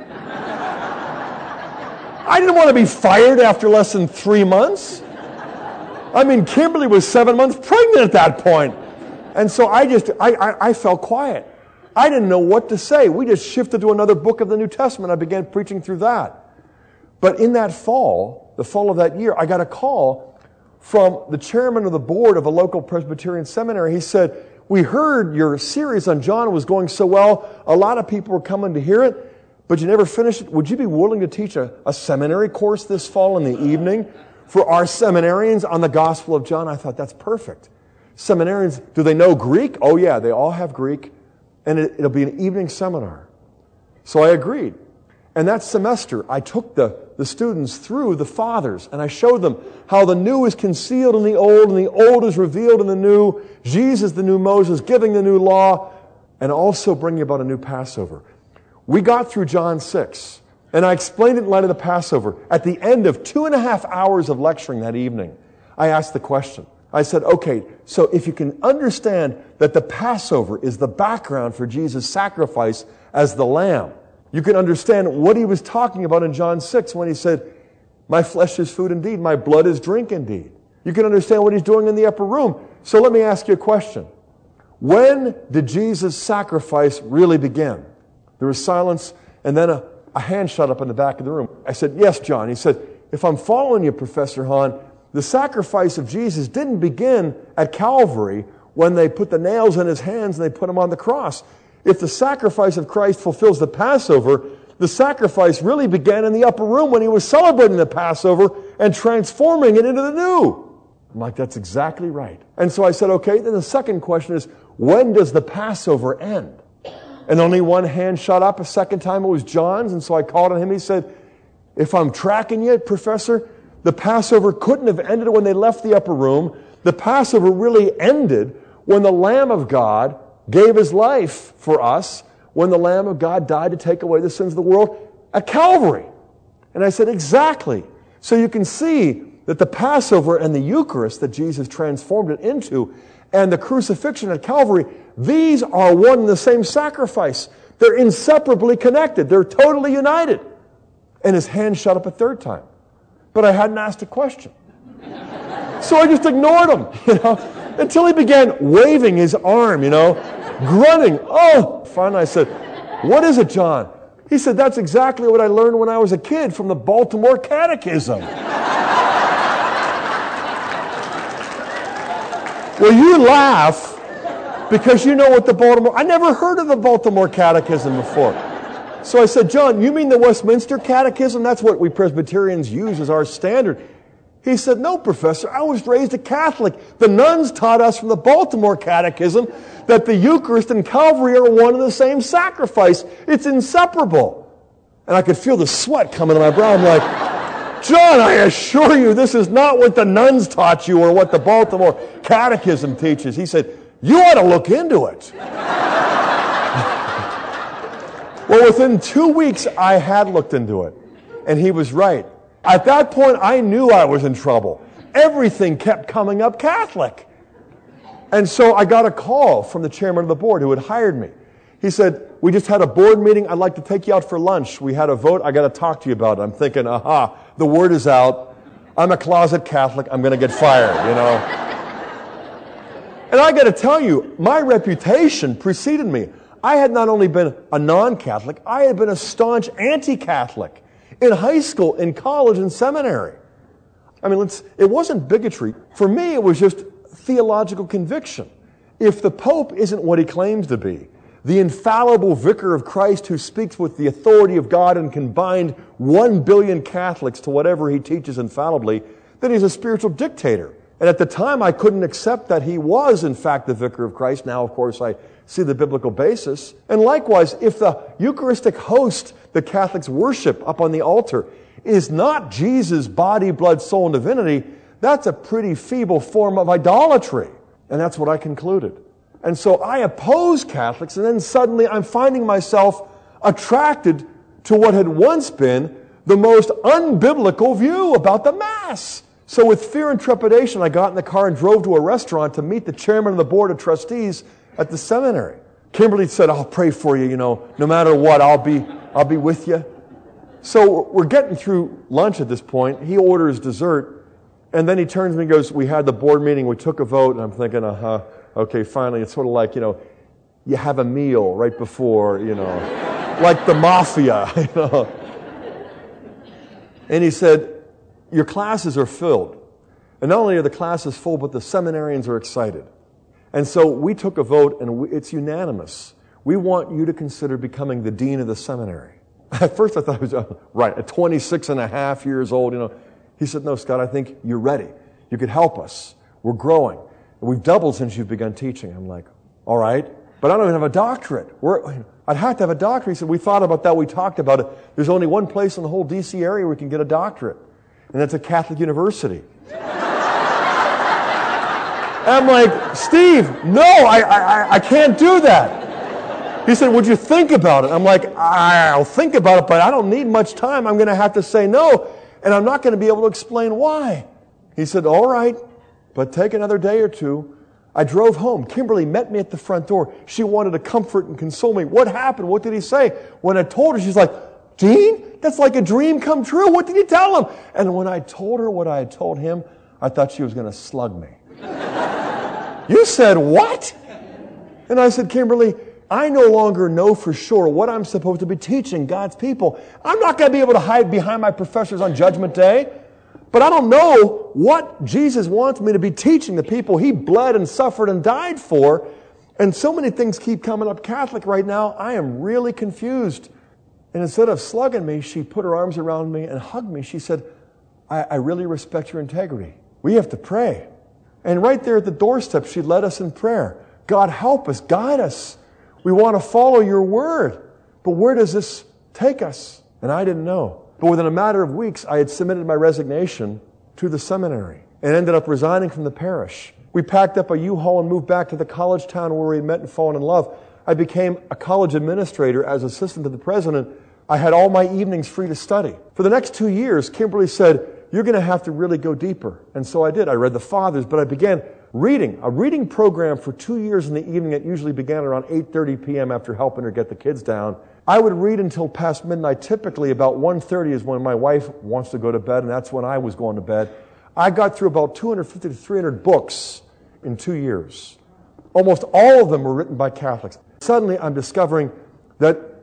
I didn't want to be fired after less than three months. I mean, Kimberly was seven months pregnant at that point. And so I just, I, I, I fell quiet. I didn't know what to say. We just shifted to another book of the New Testament. I began preaching through that. But in that fall, the fall of that year, I got a call from the chairman of the board of a local Presbyterian seminary. He said, we heard your series on John was going so well. A lot of people were coming to hear it, but you never finished it. Would you be willing to teach a, a seminary course this fall in the evening for our seminarians on the Gospel of John? I thought, that's perfect. Seminarians, do they know Greek? Oh yeah, they all have Greek. And it, it'll be an evening seminar. So I agreed. And that semester, I took the, the students through the Fathers, and I showed them how the new is concealed in the old, and the old is revealed in the new. Jesus, the new Moses, giving the new law, and also bringing about a new Passover. We got through John six, and I explained it in light of the Passover. At the end of two and a half hours of lecturing that evening, I asked the question. I said, okay, so if you can understand that the Passover is the background for Jesus' sacrifice as the Lamb, you can understand what He was talking about in John six when He said, my flesh is food indeed, my blood is drink indeed. You can understand what He's doing in the upper room. So let me ask you a question. When did Jesus' sacrifice really begin? There was silence, and then a, a hand shot up in the back of the room. I said, yes, John. He said, if I'm following you, Professor Hahn, the sacrifice of Jesus didn't begin at Calvary when they put the nails in His hands and they put Him on the cross. If the sacrifice of Christ fulfills the Passover, the sacrifice really began in the upper room when He was celebrating the Passover and transforming it into the new. I'm like, that's exactly right. And so I said, okay, then the second question is, when does the Passover end? And only one hand shot up. A second time it was John's, and so I called on him. He said, if I'm tracking you, Professor, the Passover couldn't have ended when they left the upper room. The Passover really ended when the Lamb of God gave His life for us, when the Lamb of God died to take away the sins of the world at Calvary. And I said, exactly. So you can see that the Passover and the Eucharist that Jesus transformed it into, and the crucifixion at Calvary, these are one and the same sacrifice. They're inseparably connected. They're totally united. And his hand shut up a third time. But I hadn't asked a question. So I just ignored him, you know, until he began waving his arm, you know, grunting. Oh, finally I said, What is it, John? He said, that's exactly what I learned when I was a kid from the Baltimore Catechism. Well, you laugh because you know what the Baltimore... I never heard of the Baltimore Catechism before. So I said, John, you mean the Westminster Catechism? That's what we Presbyterians use as our standard. He said, no, Professor, I was raised a Catholic. The nuns taught us from the Baltimore Catechism that the Eucharist and Calvary are one and the same sacrifice. It's inseparable. And I could feel the sweat coming to my brow. I'm like, John, I assure you this is not what the nuns taught you or what the Baltimore Catechism teaches. He said, you ought to look into it. Well, within two weeks, I had looked into it. And he was right. At that point, I knew I was in trouble. Everything kept coming up Catholic. And so I got a call from the chairman of the board who had hired me. He said, we just had a board meeting. I'd like to take you out for lunch. We had a vote. I got to talk to you about it. I'm thinking, aha, the word is out. I'm a closet Catholic. I'm going to get fired, you know. And I got to tell you, my reputation preceded me. I had not only been a non-Catholic, I had been a staunch anti-Catholic. In high school, in college, and seminary. I mean, let's, it wasn't bigotry. For me, it was just theological conviction. If the Pope isn't what he claims to be, the infallible vicar of Christ who speaks with the authority of God and can bind one billion Catholics to whatever he teaches infallibly, then he's a spiritual dictator. And at the time, I couldn't accept that he was, in fact, the vicar of Christ. Now, of course, I see the biblical basis. And likewise, if the Eucharistic host the Catholics worship up on the altar is not Jesus' body, blood, soul, and divinity, that's a pretty feeble form of idolatry. And that's what I concluded. And so I oppose Catholics, and then suddenly I'm finding myself attracted to what had once been the most unbiblical view about the Mass. So with fear and trepidation, I got in the car and drove to a restaurant to meet the chairman of the board of trustees at the seminary. Kimberly said, I'll pray for you, you know, no matter what, I'll be, I'll be with you. So we're getting through lunch at this point. He orders dessert, and then he turns to me and goes, we had the board meeting, we took a vote, and I'm thinking, uh-huh, okay, finally. It's sort of like, you know, you have a meal right before, you know, like the mafia, you know. And he said, your classes are filled. And not only are the classes full, but the seminarians are excited. And so we took a vote, and we, it's unanimous. We want you to consider becoming the dean of the seminary. At first I thought, it was, uh, right, at twenty-six and a half years old, you know. He said, no, Scott, I think you're ready. You could help us. We're growing. And we've doubled since you've begun teaching. I'm like, all right, but I don't even have a doctorate. We're, I'd have to have a doctorate. He said, we thought about that. We talked about it. There's only one place in the whole D C area where we can get a doctorate, and that's a Catholic university. I'm like, Steve, no, I, I, I can't do that. He said, would you think about it? I'm like, I'll think about it, but I don't need much time. I'm going to have to say no, and I'm not going to be able to explain why. He said, all right, but take another day or two. I drove home. Kimberly met me at the front door. She wanted to comfort and console me. What happened? What did he say? When I told her, she's like, Dean, that's like a dream come true. What did you tell him? And when I told her what I had told him, I thought she was going to slug me. You said what? And I said, Kimberly, I no longer know for sure what I'm supposed to be teaching God's people. I'm not going to be able to hide behind my professors on Judgment Day. But I don't know what Jesus wants me to be teaching the people He bled and suffered and died for. And so many things keep coming up Catholic right now. I am really confused. And instead of slugging me, she put her arms around me and hugged me. She said, I, I really respect your integrity. We have to pray. And right there at the doorstep, she led us in prayer. God, help us, guide us. We want to follow your word. But where does this take us? And I didn't know. But within a matter of weeks, I had submitted my resignation to the seminary and ended up resigning from the parish. We packed up a U-Haul and moved back to the college town where we had met and fallen in love. I became a college administrator as assistant to the president. I had all my evenings free to study. For the next two years, Kimberly said, you're going to have to really go deeper. And so I did. I read the Fathers, but I began reading. A reading program for two years in the evening that usually began around eight thirty p.m. after helping her get the kids down. I would read until past midnight. Typically about one thirty is when my wife wants to go to bed, and that's when I was going to bed. I got through about two hundred fifty to three hundred books in two years. Almost all of them were written by Catholics. Suddenly I'm discovering that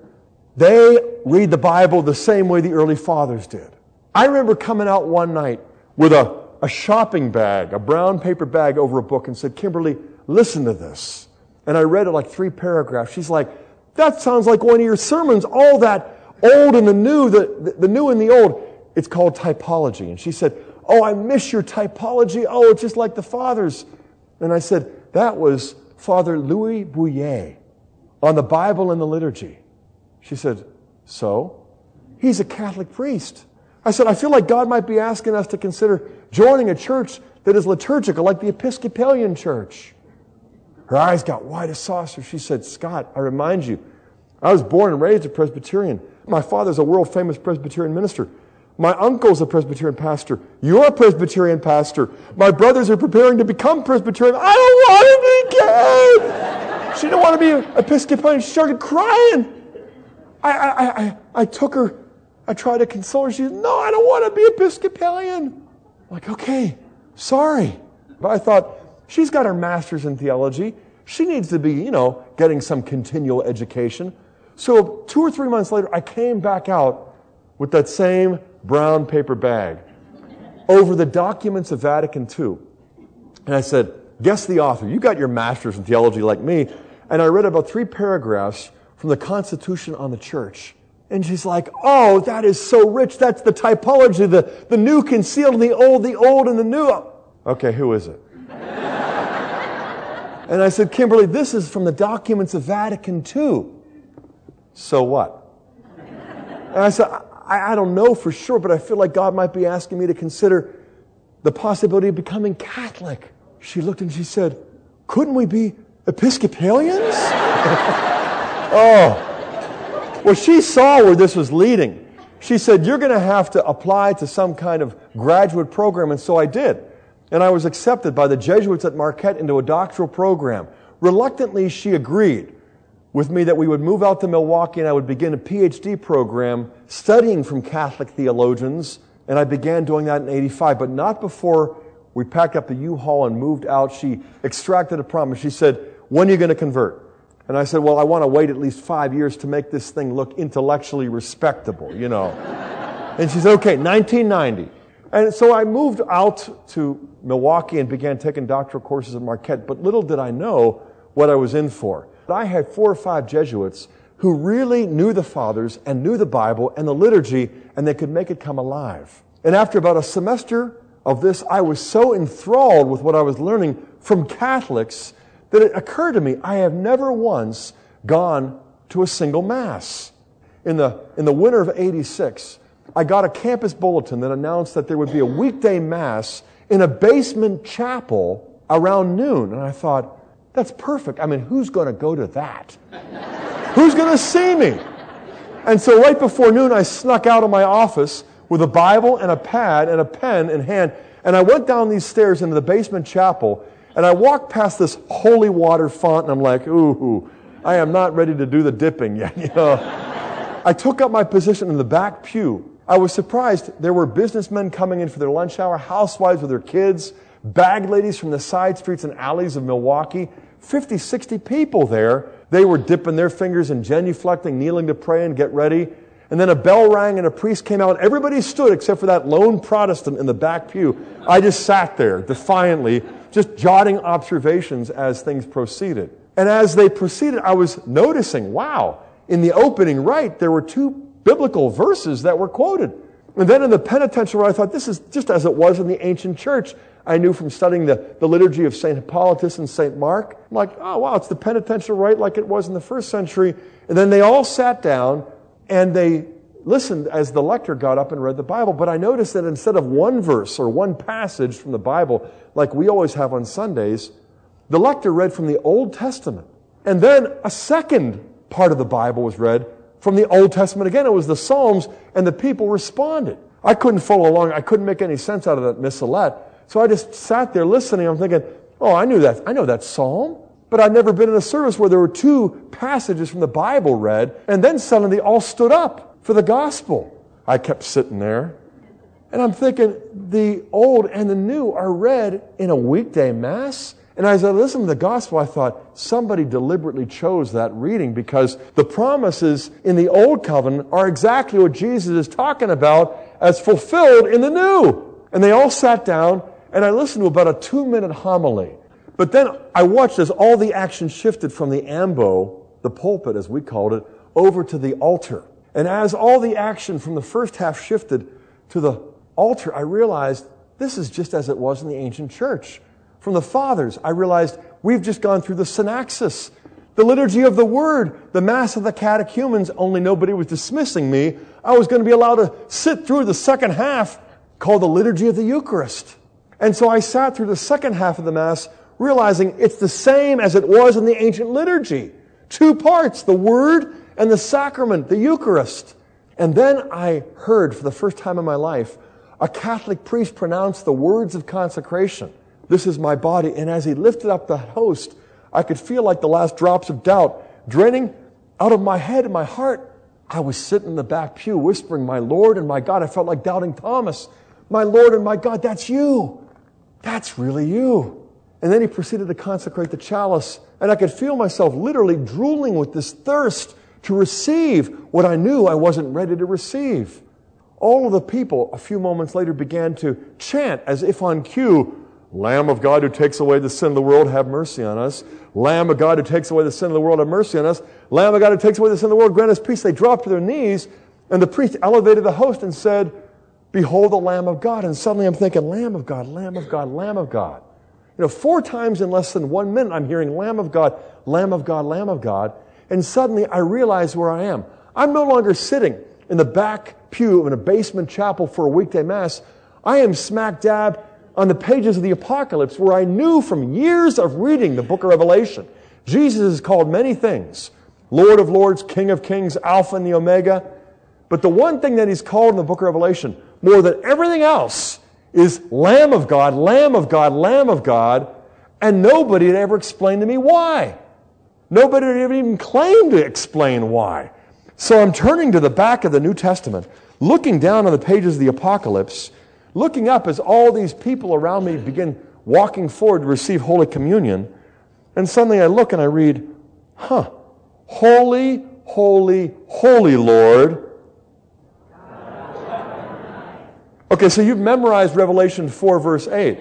They read the Bible the same way the early fathers did. I remember coming out one night with a, a shopping bag, a brown paper bag over a book and said, Kimberly, listen to this. And I read it like three paragraphs. She's like, that sounds like one of your sermons, all that old and the new, the, the, the new and the old. It's called typology. And she said, oh, I miss your typology. Oh, it's just like the fathers. And I said, that was Father Louis Bouillet on the Bible and the liturgy. She said, so? He's a Catholic priest. I said, I feel like God might be asking us to consider joining a church that is liturgical, like the Episcopalian church. Her eyes got wide as saucers. She said, Scott, I remind you, I was born and raised a Presbyterian. My father's a world-famous Presbyterian minister. My uncle's a Presbyterian pastor. You're a Presbyterian pastor. My brothers are preparing to become Presbyterian. I don't want to be gay. She didn't want to be an Episcopalian. She started crying. I, I, I, I took her. I tried to console her. She said, no, I don't want to be Episcopalian. I'm like, okay, sorry. But I thought, she's got her master's in theology. She needs to be, you know, getting some continual education. So two or three months later, I came back out with that same brown paper bag over the documents of Vatican Two. And I said, guess the author. You got your master's in theology like me. And I read about three paragraphs from the Constitution on the Church. And she's like, oh, that is so rich. That's the typology, the, the new concealed in the old, the old and the new. Okay, who is it? And I said, Kimberly, this is from the documents of Vatican Two. So what? And I said, I, I don't know for sure, but I feel like God might be asking me to consider the possibility of becoming Catholic. She looked and she said, couldn't we be Episcopalians? Oh. Well, she saw where this was leading. She said, you're going to have to apply to some kind of graduate program, and so I did. And I was accepted by the Jesuits at Marquette into a doctoral program. Reluctantly, she agreed with me that we would move out to Milwaukee and I would begin a P H D program studying from Catholic theologians. And I began doing that in eighty-five, but not before we packed up the U-Haul and moved out. She extracted a promise. She said, when are you going to convert? And I said, well, I want to wait at least five years to make this thing look intellectually respectable, you know. And she said, okay, nineteen ninety. And so I moved out to Milwaukee and began taking doctoral courses at Marquette, but little did I know what I was in for. I had four or five Jesuits who really knew the Fathers and knew the Bible and the liturgy, and they could make it come alive. And after about a semester of this, I was so enthralled with what I was learning from Catholics that it occurred to me, I have never once gone to a single Mass. In the, in the winter of eighty-six, I got a campus bulletin that announced that there would be a weekday Mass in a basement chapel around noon. And I thought, that's perfect. I mean, who's going to go to that? Who's going to see me? And so right before noon, I snuck out of my office with a Bible and a pad and a pen in hand. And I went down these stairs into the basement chapel. And I walked past this holy water font. And I'm like, ooh, I am not ready to do the dipping yet. You know, I took up my position in the back pew. I was surprised. There were businessmen coming in for their lunch hour, housewives with their kids, bag ladies from the side streets and alleys of Milwaukee. fifty, sixty people there. They were dipping their fingers and genuflecting, kneeling to pray and get ready. And then a bell rang and a priest came out. Everybody stood except for that lone Protestant in the back pew. I just sat there defiantly, just jotting observations as things proceeded. And as they proceeded, I was noticing, wow, in the opening rite, there were two biblical verses that were quoted. And then in the penitential rite, I thought, this is just as it was in the ancient church. I knew from studying the, the liturgy of Saint Hippolytus and Saint Mark. I'm like, oh, wow, it's the penitential rite like it was in the first century. And then they all sat down and they listened as the lector got up and read the Bible. But I noticed that instead of one verse or one passage from the Bible, like we always have on Sundays, the lector read from the Old Testament. And then a second part of the Bible was read from the Old Testament. Again, it was the Psalms, and the people responded. I couldn't follow along. I couldn't make any sense out of that missalette. So I just sat there listening. I'm thinking, oh, I knew that. I know that Psalm. But I'd never been in a service where there were two passages from the Bible read, and then suddenly they all stood up for the gospel. I kept sitting there, and I'm thinking, the old and the new are read in a weekday Mass, And as I listened to the gospel, I thought, somebody deliberately chose that reading because the promises in the Old Covenant are exactly what Jesus is talking about as fulfilled in the New. And they all sat down, and I listened to about a two-minute homily. But then I watched as all the action shifted from the ambo, the pulpit as we called it, over to the altar. And as all the action from the first half shifted to the altar, I realized this is just as it was in the ancient church. From the fathers, I realized we've just gone through the synaxis, the liturgy of the word, the mass of the catechumens, only nobody was dismissing me. I was going to be allowed to sit through the second half called the liturgy of the Eucharist. And so I sat through the second half of the Mass realizing it's the same as it was in the ancient liturgy. Two parts, the Word and the sacrament, the Eucharist. And then I heard for the first time in my life a Catholic priest pronounce the words of consecration. This is my body. And as he lifted up the host, I could feel like the last drops of doubt draining out of my head and my heart. I was sitting in the back pew whispering, my Lord and my God. I felt like doubting Thomas. My Lord and my God, that's you. That's really you. And then he proceeded to consecrate the chalice. And I could feel myself literally drooling with this thirst to receive what I knew I wasn't ready to receive. All of the people, a few moments later, began to chant as if on cue, Lamb of God who takes away the sin of the world, have mercy on us. Lamb of God who takes away the sin of the world, have mercy on us. Lamb of God who takes away the sin of the world, grant us peace. They dropped to their knees, and the priest elevated the host and said, Behold the Lamb of God. And suddenly I'm thinking, Lamb of God, Lamb of God, Lamb of God. You know, four times in less than one minute, I'm hearing Lamb of God, Lamb of God, Lamb of God. And suddenly I realize where I am. I'm no longer sitting in the back pew in a basement chapel for a weekday Mass. I am smack dab on the pages of the Apocalypse, where I knew from years of reading the book of Revelation, Jesus is called many things. Lord of Lords, King of Kings, Alpha and the Omega. But the one thing that he's called in the book of Revelation, more than everything else, is Lamb of God, Lamb of God, Lamb of God. And nobody had ever explained to me why. Nobody had ever even claimed to explain why. So I'm turning to the back of the New Testament, looking down on the pages of the Apocalypse, looking up as all these people around me begin walking forward to receive Holy Communion. And suddenly I look and I read, huh, Holy, holy, holy Lord. Okay, so you've memorized Revelation four, verse eight.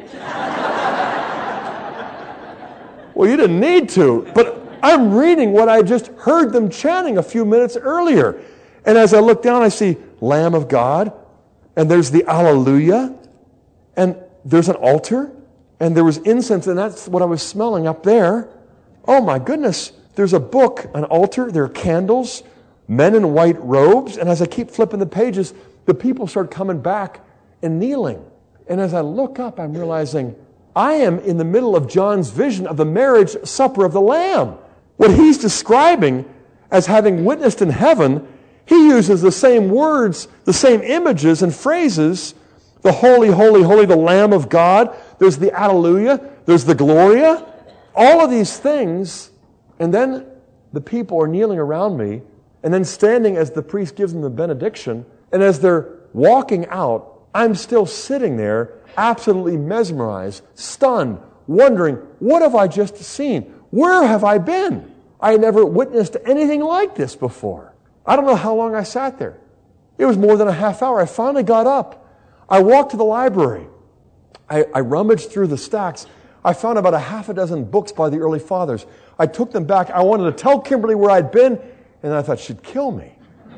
Well, you didn't need to, but I'm reading what I just heard them chanting a few minutes earlier. And as I look down, I see Lamb of God, and there's the Alleluia, and there's an altar, and there was incense, and that's what I was smelling up there. Oh my goodness, there's a book, an altar, there are candles, men in white robes, and as I keep flipping the pages, the people start coming back and kneeling. And as I look up, I'm realizing I am in the middle of John's vision of the marriage supper of the Lamb. What he's describing as having witnessed in heaven, he uses the same words, the same images and phrases. The holy, holy, holy, the Lamb of God. There's the Alleluia. There's the Gloria. All of these things. And then the people are kneeling around me, and then standing as the priest gives them the benediction. And as they're walking out, I'm still sitting there, absolutely mesmerized, stunned, wondering, what have I just seen? Where have I been? I never witnessed anything like this before. I don't know how long I sat there. It was more than a half hour. I finally got up. I walked to the library. I, I rummaged through the stacks. I found about a half a dozen books by the early fathers. I took them back. I wanted to tell Kimberly where I'd been, and I thought she'd kill me.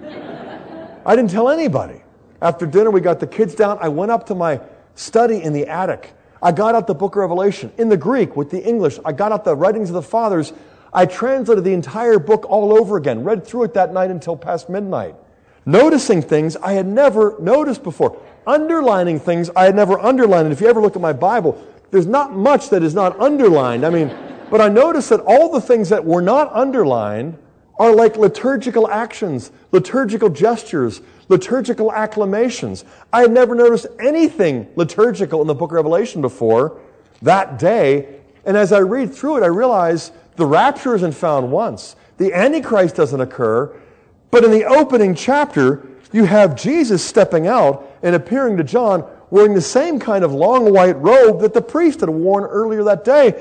I didn't tell anybody. After dinner, we got the kids down. I went up to my study in the attic. I got out the book of Revelation in the Greek with the English. I got out the writings of the fathers. I translated the entire book all over again, read through it that night until past midnight, noticing things I had never noticed before, underlining things I had never underlined. And if you ever look at my Bible, there's not much that is not underlined. I mean, but I noticed that all the things that were not underlined are like liturgical actions, liturgical gestures, liturgical acclamations. I had never noticed anything liturgical in the book of Revelation before that day. And as I read through it, I realize the rapture isn't found once. The Antichrist doesn't occur. But in the opening chapter, you have Jesus stepping out and appearing to John wearing the same kind of long white robe that the priest had worn earlier that day.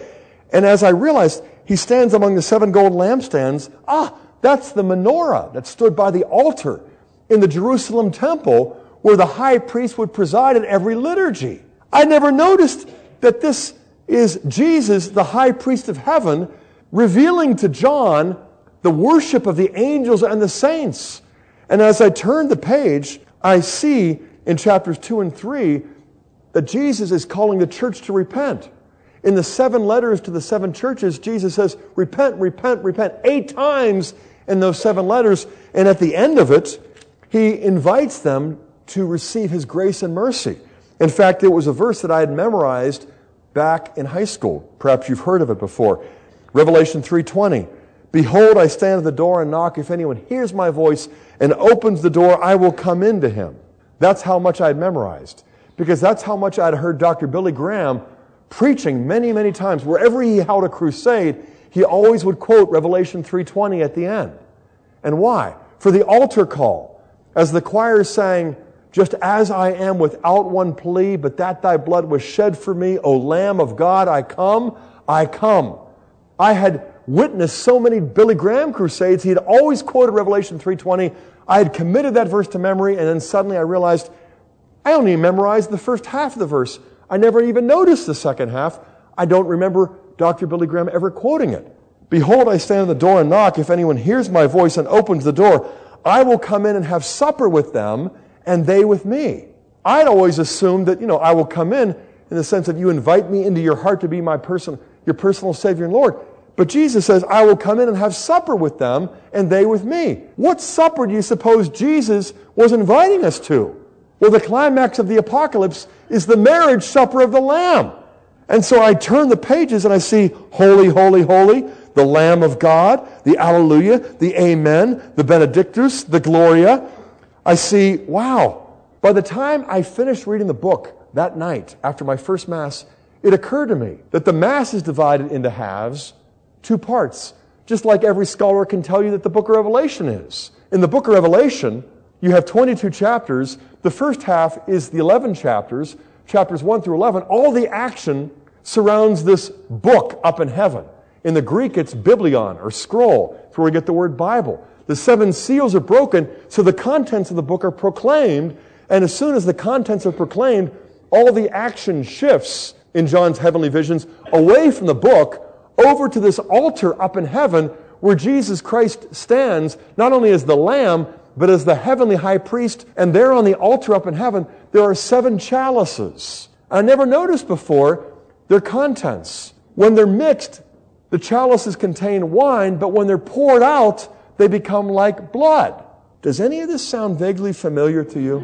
And as I realized, he stands among the seven gold lampstands. Ah, that's the menorah that stood by the altar in the Jerusalem temple where the high priest would preside at every liturgy. I never noticed that this is Jesus, the high priest of heaven, revealing to John the worship of the angels and the saints. And as I turn the page, I see in chapters two and three that Jesus is calling the church to repent. In the seven letters to the seven churches, Jesus says, repent, repent, repent, eight times in those seven letters. And at the end of it, he invites them to receive his grace and mercy. In fact, it was a verse that I had memorized back in high school. Perhaps you've heard of it before. Revelation three twenty. Behold, I stand at the door and knock. If anyone hears my voice and opens the door, I will come into him. That's how much I'd memorized. Because that's how much I'd heard Doctor Billy Graham preaching many, many times. Wherever he held a crusade, he always would quote Revelation three twenty at the end. And why? For the altar call. As the choir sang, just as I am without one plea, but that thy blood was shed for me, O Lamb of God, I come, I come. I had witnessed so many Billy Graham crusades. He had always quoted Revelation three twenty. I had committed that verse to memory, and then suddenly I realized I only memorized the first half of the verse. I never even noticed the second half. I don't remember Doctor Billy Graham ever quoting it. Behold, I stand at the door and knock. If anyone hears my voice and opens the door, I will come in and have supper with them, and they with me. I'd always assumed that, you know, I will come in in the sense that you invite me into your heart to be my person, your personal Savior and Lord. But Jesus says, I will come in and have supper with them, and they with me. What supper do you suppose Jesus was inviting us to? Well, the climax of the apocalypse is the marriage supper of the Lamb. And so I turn the pages and I see, holy, holy, holy, the Lamb of God, the Alleluia, the Amen, the Benedictus, the Gloria. I see, wow, by the time I finished reading the book that night after my first Mass, it occurred to me that the Mass is divided into halves, two parts, just like every scholar can tell you that the book of Revelation is. In the book of Revelation, you have twenty-two chapters. The first half is the eleven chapters, chapters one through eleven. All the action surrounds this book up in heaven. In the Greek, it's biblion, or scroll. It's where we get the word Bible. The seven seals are broken, so the contents of the book are proclaimed. And as soon as the contents are proclaimed, all the action shifts in John's heavenly visions away from the book over to this altar up in heaven where Jesus Christ stands, not only as the Lamb, but as the heavenly high priest. And there on the altar up in heaven, there are seven chalices. I never noticed before their contents. When they're mixed, the chalices contain wine, but when they're poured out, they become like blood. Does any of this sound vaguely familiar to you?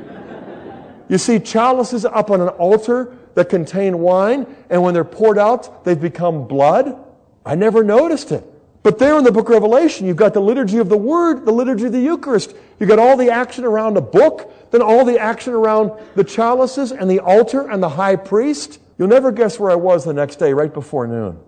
You see chalices up on an altar that contain wine, and when they're poured out, they've become blood? I never noticed it. But there in the book of Revelation, you've got the liturgy of the Word, the liturgy of the Eucharist. You've got all the action around a book, then all the action around the chalices and the altar and the high priest. You'll never guess where I was the next day, right before noon.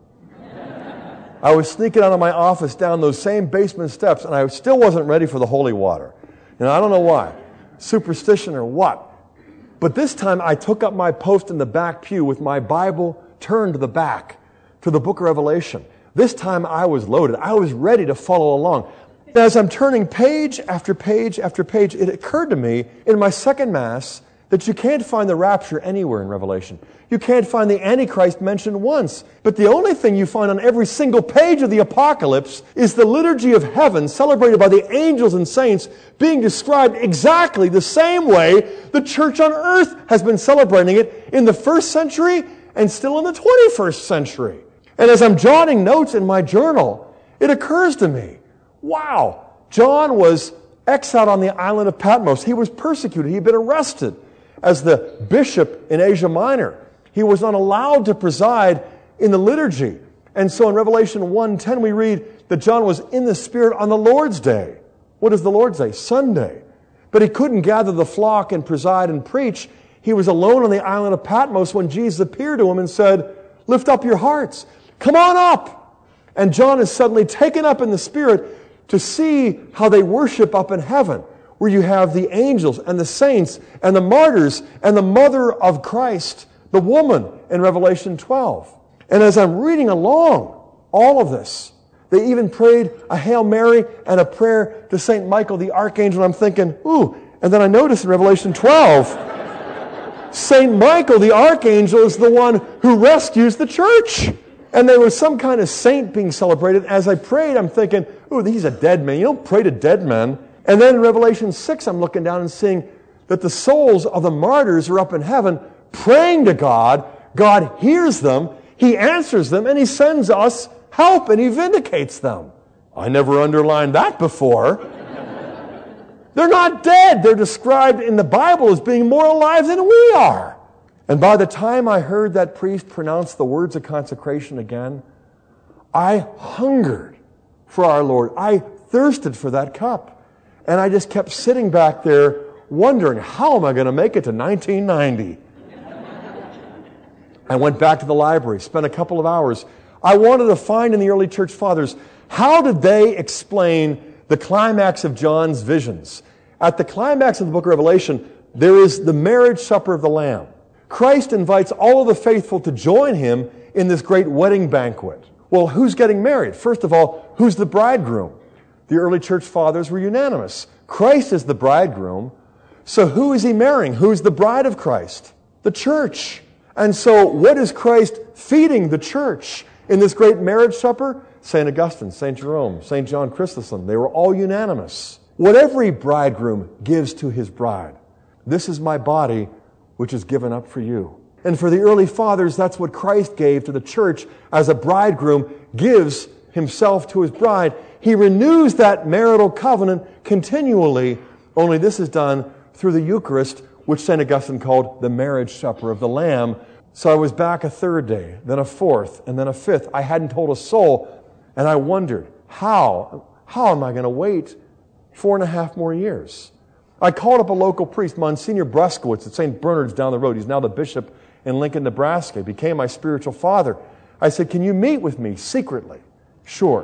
I was sneaking out of my office down those same basement steps, and I still wasn't ready for the holy water. You know, I don't know why. Superstition or what. But this time I took up my post in the back pew with my Bible turned to the back, to the book of Revelation. This time I was loaded. I was ready to follow along. As I'm turning page after page after page, it occurred to me in my second Mass that you can't find the rapture anywhere in Revelation. You can't find the Antichrist mentioned once. But the only thing you find on every single page of the Apocalypse is the liturgy of heaven celebrated by the angels and saints being described exactly the same way the church on earth has been celebrating it in the first century and still in the twenty-first century. And as I'm jotting notes in my journal, it occurs to me, wow, John was exiled on the island of Patmos. He was persecuted. He had been arrested as the bishop in Asia Minor. He was not allowed to preside in the liturgy. And so in Revelation one ten we read that John was in the Spirit on the Lord's Day. What is the Lord's Day? Sunday. But he couldn't gather the flock and preside and preach. He was alone on the island of Patmos when Jesus appeared to him and said, lift up your hearts. Come on up. And John is suddenly taken up in the Spirit to see how they worship up in heaven, where you have the angels and the saints and the martyrs and the mother of Christ, the woman in Revelation twelve. And as I'm reading along all of this, they even prayed a Hail Mary and a prayer to Saint Michael the Archangel. And I'm thinking, ooh. And then I noticed in Revelation twelve, Saint Michael the Archangel is the one who rescues the church. And there was some kind of saint being celebrated. As I prayed, I'm thinking, ooh, he's a dead man. You don't pray to dead men. And then in Revelation six, I'm looking down and seeing that the souls of the martyrs are up in heaven praying to God. God hears them, He answers them, and He sends us help, and He vindicates them. I never underlined that before. They're not dead. They're described in the Bible as being more alive than we are. And by the time I heard that priest pronounce the words of consecration again, I hungered for our Lord. I thirsted for that cup. And I just kept sitting back there wondering, how am I going to make it to nineteen ninety? I went back to the library, spent a couple of hours. I wanted to find in the early church fathers, how did they explain the climax of John's visions? At the climax of the book of Revelation, there is the marriage supper of the Lamb. Christ invites all of the faithful to join Him in this great wedding banquet. Well, who's getting married? First of all, who's the bridegroom? The early church fathers were unanimous. Christ is the bridegroom. So who is He marrying? Who's the bride of Christ? The church. And so what is Christ feeding the church in this great marriage supper? Saint Augustine, Saint Jerome, Saint John Chrysostom, they were all unanimous. What every bridegroom gives to his bride. This is my body, which is given up for you. And for the early fathers, that's what Christ gave to the church as a bridegroom gives himself to his bride. He renews that marital covenant continually, only this is done through the Eucharist, which Saint Augustine called the marriage supper of the Lamb. So I was back a third day, then a fourth, and then a fifth. I hadn't told a soul, and I wondered, how? How am I going to wait four and a half more years? I called up a local priest, Monsignor Bruskowitz at Saint Bernard's down the road. He's now the bishop in Lincoln, Nebraska. He became my spiritual father. I said, can you meet with me secretly? Sure.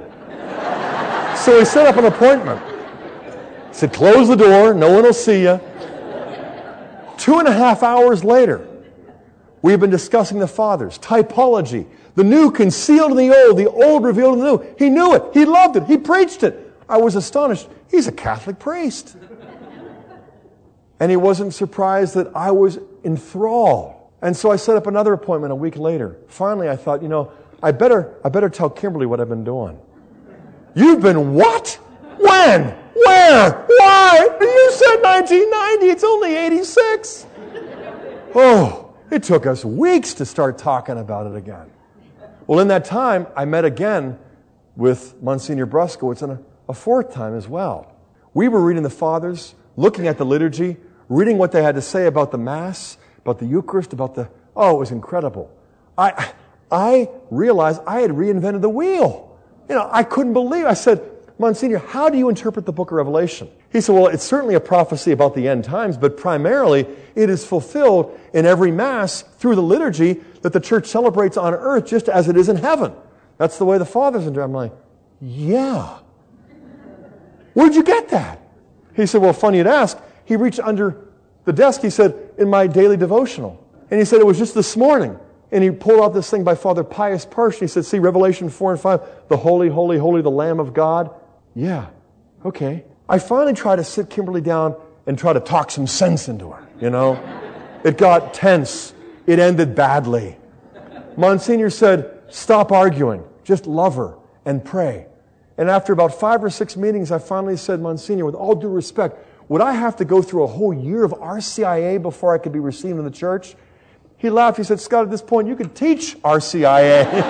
So he set up an appointment. He said, close the door, no one will see you. Two and a half hours later, we've been discussing the fathers, typology, the new concealed in the old, the old revealed in the new. He knew it. He loved it. He preached it. I was astonished. He's a Catholic priest. And he wasn't surprised that I was enthralled. And so I set up another appointment a week later. Finally, I thought, you know, I better, I better tell Kimberly what I've been doing. You've been what? When? Where? Why? You said nineteen ninety. It's only eighty-six. Oh, it took us weeks to start talking about it again. Well, in that time, I met again with Monsignor Bruskowitz and a, a fourth time as well. We were reading the Fathers, looking at the liturgy, reading what they had to say about the Mass, about the Eucharist, about the... Oh, it was incredible. I I realized I had reinvented the wheel. You know, I couldn't believe it. I said, Monsignor, how do you interpret the book of Revelation? He said, well, it's certainly a prophecy about the end times, but primarily it is fulfilled in every Mass through the liturgy that the church celebrates on earth just as it is in heaven. That's the way the Fathers do. I'm like, yeah. Where'd you get that? He said, well, funny you'd ask. He reached under the desk, he said, in my daily devotional. And he said, it was just this morning. And he pulled out this thing by Father Pius Parsh. He said, see, Revelation four and five, the holy, holy, holy, the Lamb of God. Yeah, okay. I finally tried to sit Kimberly down and try to talk some sense into her, you know. It got tense. It ended badly. Monsignor said, stop arguing. Just love her and pray. And after about five or six meetings, I finally said, Monsignor, with all due respect, would I have to go through a whole year of R C I A before I could be received in the church? He laughed. He said, Scott, at this point, you could teach R C I A. You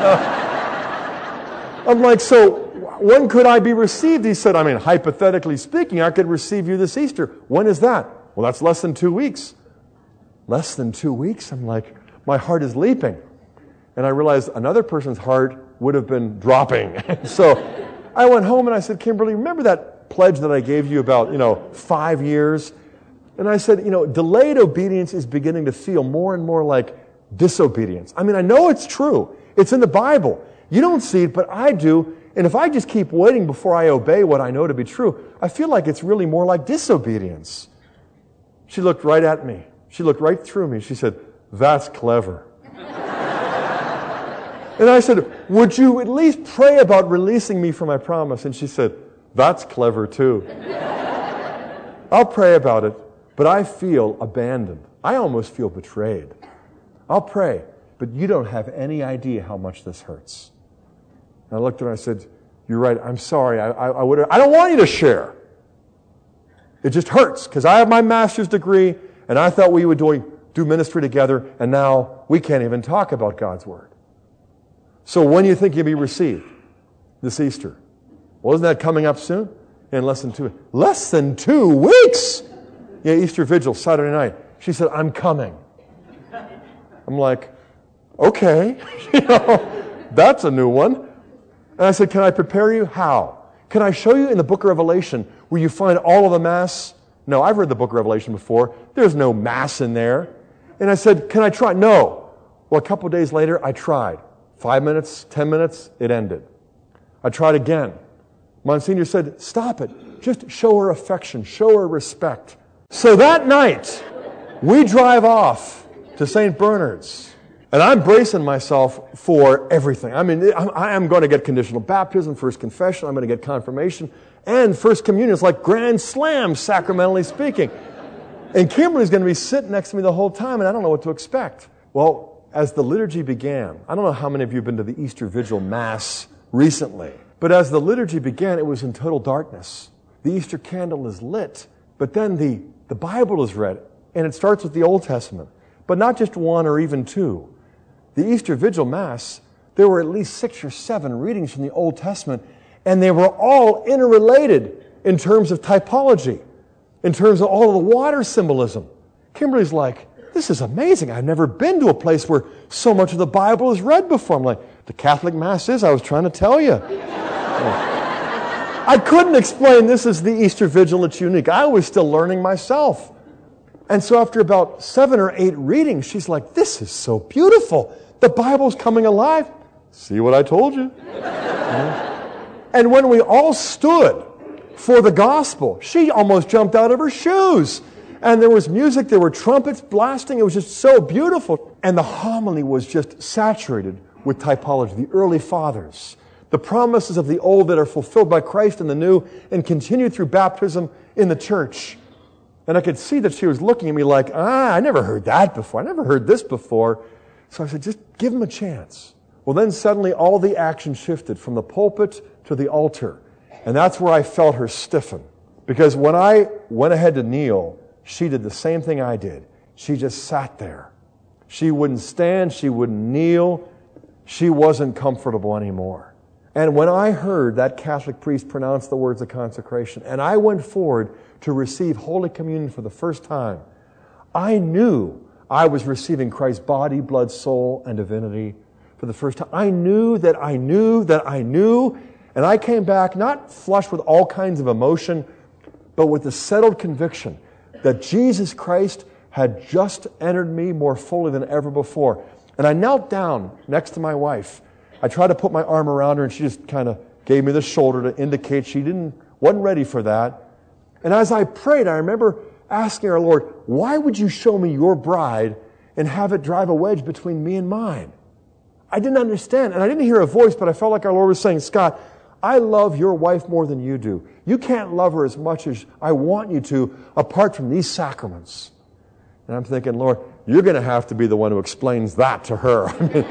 know? I'm like, so when could I be received? He said, I mean, hypothetically speaking, I could receive you this Easter. When is that? Well, that's less than two weeks. Less than two weeks? I'm like, my heart is leaping. And I realized another person's heart would have been dropping. So I went home and I said, Kimberly, remember that pledge that I gave you about, you know, five years? And I said, you know, delayed obedience is beginning to feel more and more like disobedience. I mean, I know it's true. It's in the Bible. You don't see it, but I do. And if I just keep waiting before I obey what I know to be true, I feel like it's really more like disobedience. She looked right at me. She looked right through me. She said, that's clever. And I said, would you at least pray about releasing me from my promise? And she said, that's clever too. I'll pray about it, but I feel abandoned. I almost feel betrayed. I'll pray, but you don't have any idea how much this hurts. And I looked at her and I said, you're right, I'm sorry. I, I, I, would, I don't want you to share. It just hurts because I have my master's degree and I thought we would doing, do ministry together, and now we can't even talk about God's Word. So when do you think you'll be received? This Easter. Well, isn't that coming up soon? In less than two Less than two weeks! Yeah, Easter Vigil, Saturday night. She said, I'm coming. I'm like, okay. you know, that's a new one. And I said, can I prepare you? How? Can I show you in the book of Revelation where you find all of the Mass? No, I've read the book of Revelation before. There's no Mass in there. And I said, can I try? No. Well, a couple of days later, I tried. Five minutes, ten minutes, it ended. I tried again. Monsignor said, stop it. Just show her affection. Show her respect. So that night, we drive off to Saint Bernard's. And I'm bracing myself for everything. I mean, I am going to get conditional baptism, first confession, I'm going to get confirmation, and first communion. It's like grand slam, sacramentally speaking. And Kimberly's going to be sitting next to me the whole time, and I don't know what to expect. Well, as the liturgy began, I don't know how many of you have been to the Easter Vigil Mass recently, but as the liturgy began, it was in total darkness. The Easter candle is lit, but then the, the Bible is read, and it starts with the Old Testament, but not just one or even two. The Easter Vigil Mass, there were at least six or seven readings from the Old Testament, and they were all interrelated in terms of typology, in terms of all of the water symbolism. Kimberly's like, this is amazing. I've never been to a place where so much of the Bible is read before. I'm like, the Catholic Mass is, I was trying to tell you. I couldn't explain this is the Easter Vigil, it's unique. I was still learning myself. And so after about seven or eight readings, she's like, this is so beautiful. The Bible's coming alive. See what I told you? And when we all stood for the gospel, she almost jumped out of her shoes. And there was music, there were trumpets blasting. It was just so beautiful. And the homily was just saturated with typology, the early fathers, the promises of the old that are fulfilled by Christ in the new and continued through baptism in the church. And I could see that she was looking at me like, ah, I never heard that before. I never heard this before. So I said, just give him a chance. Well, then suddenly all the action shifted from the pulpit to the altar. And that's where I felt her stiffen. Because when I went ahead to kneel, she did the same thing I did. She just sat there. She wouldn't stand. She wouldn't kneel. She wasn't comfortable anymore. And when I heard that Catholic priest pronounce the words of consecration, and I went forward to receive Holy Communion for the first time, I knew I was receiving Christ's body, blood, soul, and divinity for the first time. I knew that I knew that I knew, and I came back not flushed with all kinds of emotion, but with the settled conviction that Jesus Christ had just entered me more fully than ever before. And I knelt down next to my wife. I tried to put my arm around her, and she just kind of gave me the shoulder to indicate she didn't wasn't ready for that. And as I prayed, I remember asking our Lord, why would you show me your bride and have it drive a wedge between me and mine? I didn't understand, and I didn't hear a voice, but I felt like our Lord was saying, Scott, I love your wife more than you do. You can't love her as much as I want you to apart from these sacraments. And I'm thinking, Lord, you're going to have to be the one who explains that to her. I mean,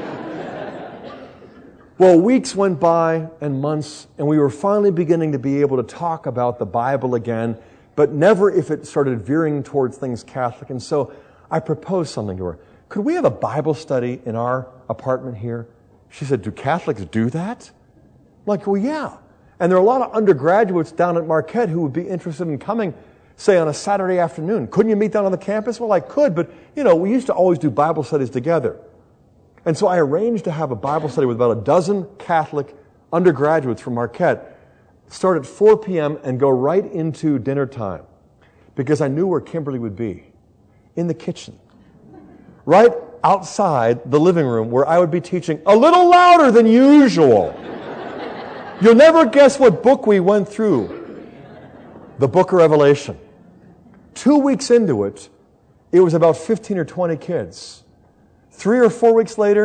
well, weeks went by and months, and we were finally beginning to be able to talk about the Bible again, but never if it started veering towards things Catholic. And so I proposed something to her. Could we have a Bible study in our apartment here? She said, do Catholics do that? I'm like, well, yeah. And there are a lot of undergraduates down at Marquette who would be interested in coming, say, on a Saturday afternoon. Couldn't you meet down on the campus? Well, I could, but, you know, we used to always do Bible studies together. And so I arranged to have a Bible study with about a dozen Catholic undergraduates from Marquette, start at four p.m. and go right into dinner time, because I knew where Kimberly would be, in the kitchen, right outside the living room where I would be teaching a little louder than usual. You'll never guess what book we went through, the book of Revelation. Two weeks into it, it was about fifteen or twenty kids. Three or four weeks later,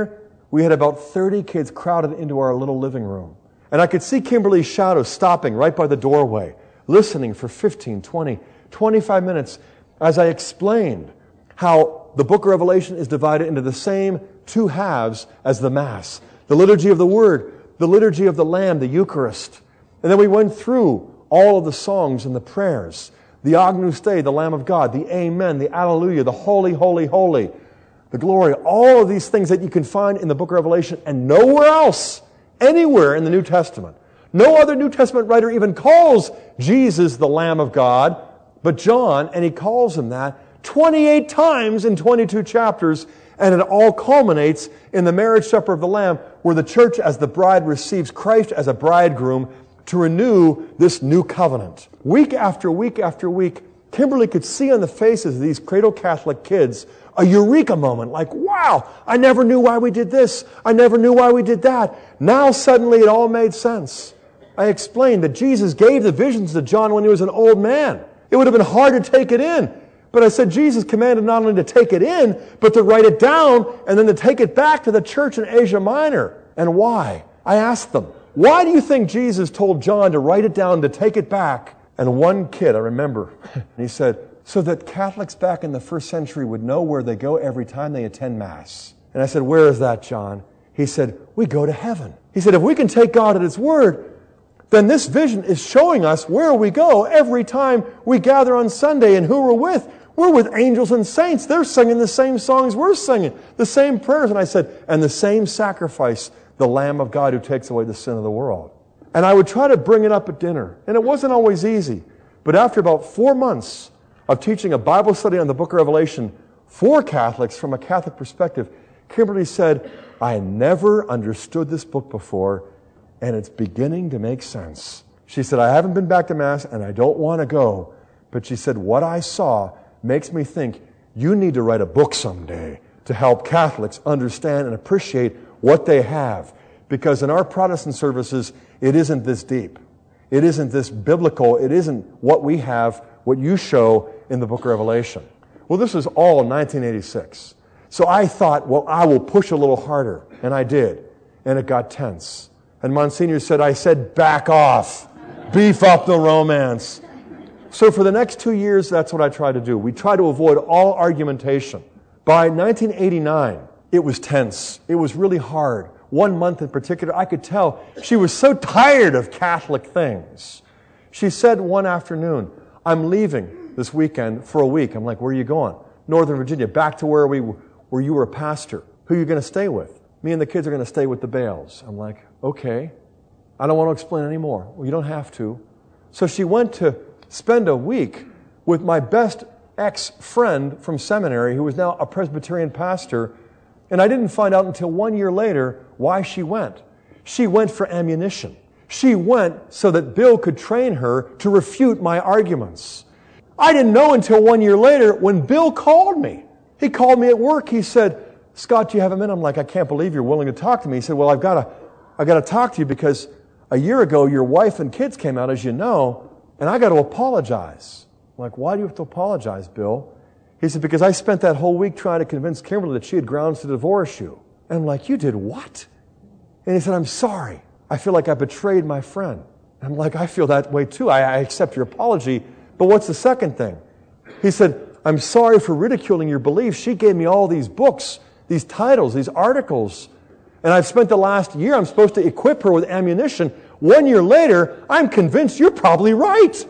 we had about thirty kids crowded into our little living room. And I could see Kimberly's shadow stopping right by the doorway, listening for fifteen, twenty, twenty-five minutes as I explained how the book of Revelation is divided into the same two halves as the Mass. The liturgy of the Word, the liturgy of the Lamb, the Eucharist. And then we went through all of the songs and the prayers. The Agnus Dei, the Lamb of God, the Amen, the Alleluia, the Holy, Holy, Holy, the Glory. All of these things that you can find in the book of Revelation and nowhere else, anywhere in the New Testament. No other New Testament writer even calls Jesus the Lamb of God, but John, and he calls him that twenty-eight times in twenty-two chapters, and it all culminates in the marriage supper of the Lamb, where the church as the bride receives Christ as a bridegroom to renew this new covenant. Week after week after week, Kimberly could see on the faces of these cradle Catholic kids a eureka moment, like, wow, I never knew why we did this. I never knew why we did that. Now suddenly it all made sense. I explained that Jesus gave the visions to John when he was an old man. It would have been hard to take it in. But I said Jesus commanded not only to take it in, but to write it down and then to take it back to the church in Asia Minor. And why? I asked them, why do you think Jesus told John to write it down, to take it back? And one kid, I remember, he said, so that Catholics back in the first century would know where they go every time they attend Mass. And I said, where is that, John? He said, we go to heaven. He said, if we can take God at His word, then this vision is showing us where we go every time we gather on Sunday and who we're with. We're with angels and saints. They're singing the same songs we're singing, the same prayers. And I said, and the same sacrifice, the Lamb of God who takes away the sin of the world. And I would try to bring it up at dinner. And it wasn't always easy. But after about four months of teaching a Bible study on the book of Revelation for Catholics from a Catholic perspective, Kimberly said, I never understood this book before, and it's beginning to make sense. She said, I haven't been back to Mass, and I don't want to go. But she said, what I saw makes me think you need to write a book someday to help Catholics understand and appreciate what they have. Because in our Protestant services, it isn't this deep. It isn't this biblical. It isn't what we have, what you show in the book of Revelation. Well, this was all nineteen eighty-six. So I thought, well, I will push a little harder. And I did. And it got tense. And Monsignor said, I said, back off. Beef up the romance. So for the next two years, that's what I tried to do. We tried to avoid all argumentation. By nineteen eighty-nine, it was tense. It was really hard. One month in particular, I could tell she was so tired of Catholic things. She said one afternoon, I'm leaving this weekend for a week. I'm like, where are you going? Northern Virginia, back to where we where you were a pastor. Who are you going to stay with? Me and the kids are going to stay with the Bales. I'm like, okay. I don't want to explain anymore. Well, you don't have to. So she went to spend a week with my best ex-friend from seminary who was now a Presbyterian pastor. And I didn't find out until one year later why she went. She went for ammunition. She went so that Bill could train her to refute my arguments. I didn't know until one year later when Bill called me. He called me at work. He said, Scott, do you have a minute? I'm like, I can't believe you're willing to talk to me. He said, well, I've got to, I've got to talk to you because a year ago your wife and kids came out, as you know, and I got to apologize. I'm like, why do you have to apologize, Bill? He said, because I spent that whole week trying to convince Kimberly that she had grounds to divorce you. And I'm like, you did what? And he said, I'm sorry. I feel like I betrayed my friend. I'm like, I feel that way too. I, I accept your apology. But what's the second thing? He said, I'm sorry for ridiculing your beliefs. She gave me all these books, these titles, these articles. And I've spent the last year, I'm supposed to equip her with ammunition. One year later, I'm convinced you're probably right.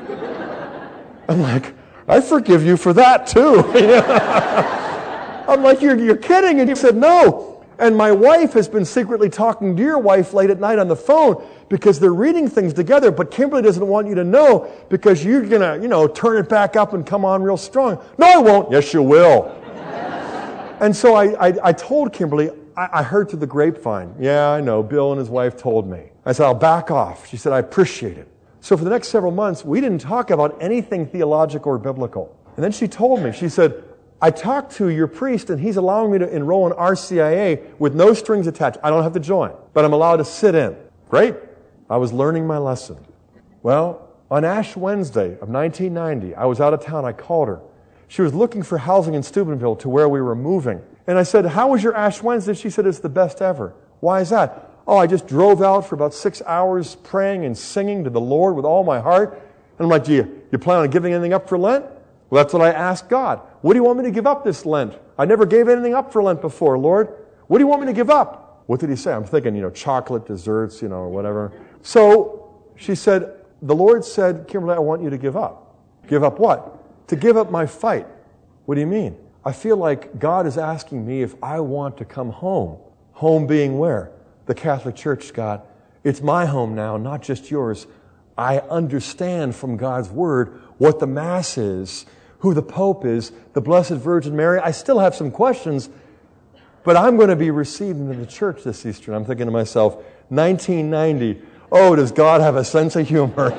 I'm like, I forgive you for that too. I'm like, you're, you're kidding. And he said, no. And my wife has been secretly talking to your wife late at night on the phone because they're reading things together, but Kimberly doesn't want you to know because you're going to, you know, turn it back up and come on real strong. No, I won't. Yes, you will. And so I, I, I told Kimberly, I, I heard through the grapevine. Yeah, I know. Bill and his wife told me. I said, I'll back off. She said, I appreciate it. So for the next several months, we didn't talk about anything theological or biblical. And then she told me, she said, I talked to your priest and he's allowing me to enroll in R C I A with no strings attached. I don't have to join, but I'm allowed to sit in. Great. I was learning my lesson. Well, on Ash Wednesday of nineteen ninety, I was out of town. I called her. She was looking for housing in Steubenville to where we were moving. And I said, how was your Ash Wednesday? She said, it's the best ever. Why is that? Oh, I just drove out for about six hours praying and singing to the Lord with all my heart. And I'm like, do you, you plan on giving anything up for Lent? Well, that's what I asked God. What do you want me to give up this Lent? I never gave anything up for Lent before, Lord. What do you want me to give up? What did he say? I'm thinking, you know, chocolate, desserts, you know, or whatever. So she said, the Lord said, Kimberly, I want you to give up. Give up what? To give up my fight. What do you mean? I feel like God is asking me if I want to come home. Home being where? The Catholic Church, God. It's my home now, not just yours. I understand from God's Word what the Mass is, who the Pope is, the Blessed Virgin Mary. I still have some questions, but I'm going to be received into the church this Easter. And I'm thinking to myself, nineteen ninety, oh, does God have a sense of humor?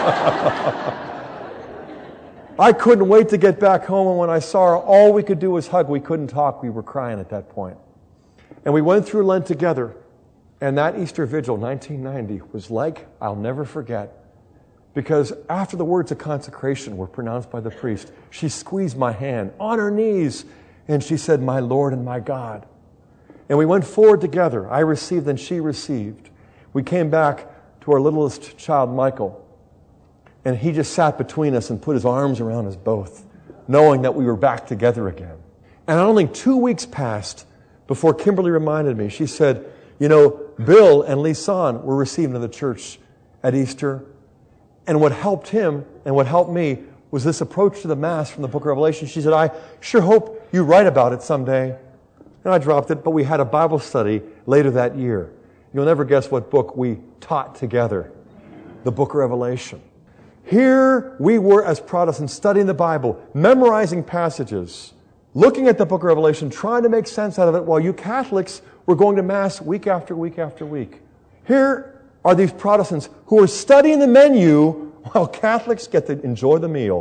I couldn't wait to get back home, and when I saw her, all we could do was hug. We couldn't talk. We were crying at that point. And we went through Lent together, and that Easter Vigil, nineteen ninety, was like, I'll never forget, because after the words of consecration were pronounced by the priest, she squeezed my hand on her knees, and she said, my Lord and my God. And we went forward together. I received and she received. We came back to our littlest child, Michael, and he just sat between us and put his arms around us both, knowing that we were back together again. And only two weeks passed before Kimberly reminded me. She said, you know, Bill and Lisan were received into the church at Easter. And what helped him and what helped me was this approach to the Mass from the book of Revelation. She said, I sure hope you write about it someday. And I dropped it, but we had a Bible study later that year. You'll never guess what book we taught together. The book of Revelation. Here we were as Protestants studying the Bible, memorizing passages, looking at the book of Revelation, trying to make sense out of it, while you Catholics were going to Mass week after week after week. Here are these Protestants who are studying the menu while Catholics get to enjoy the meal.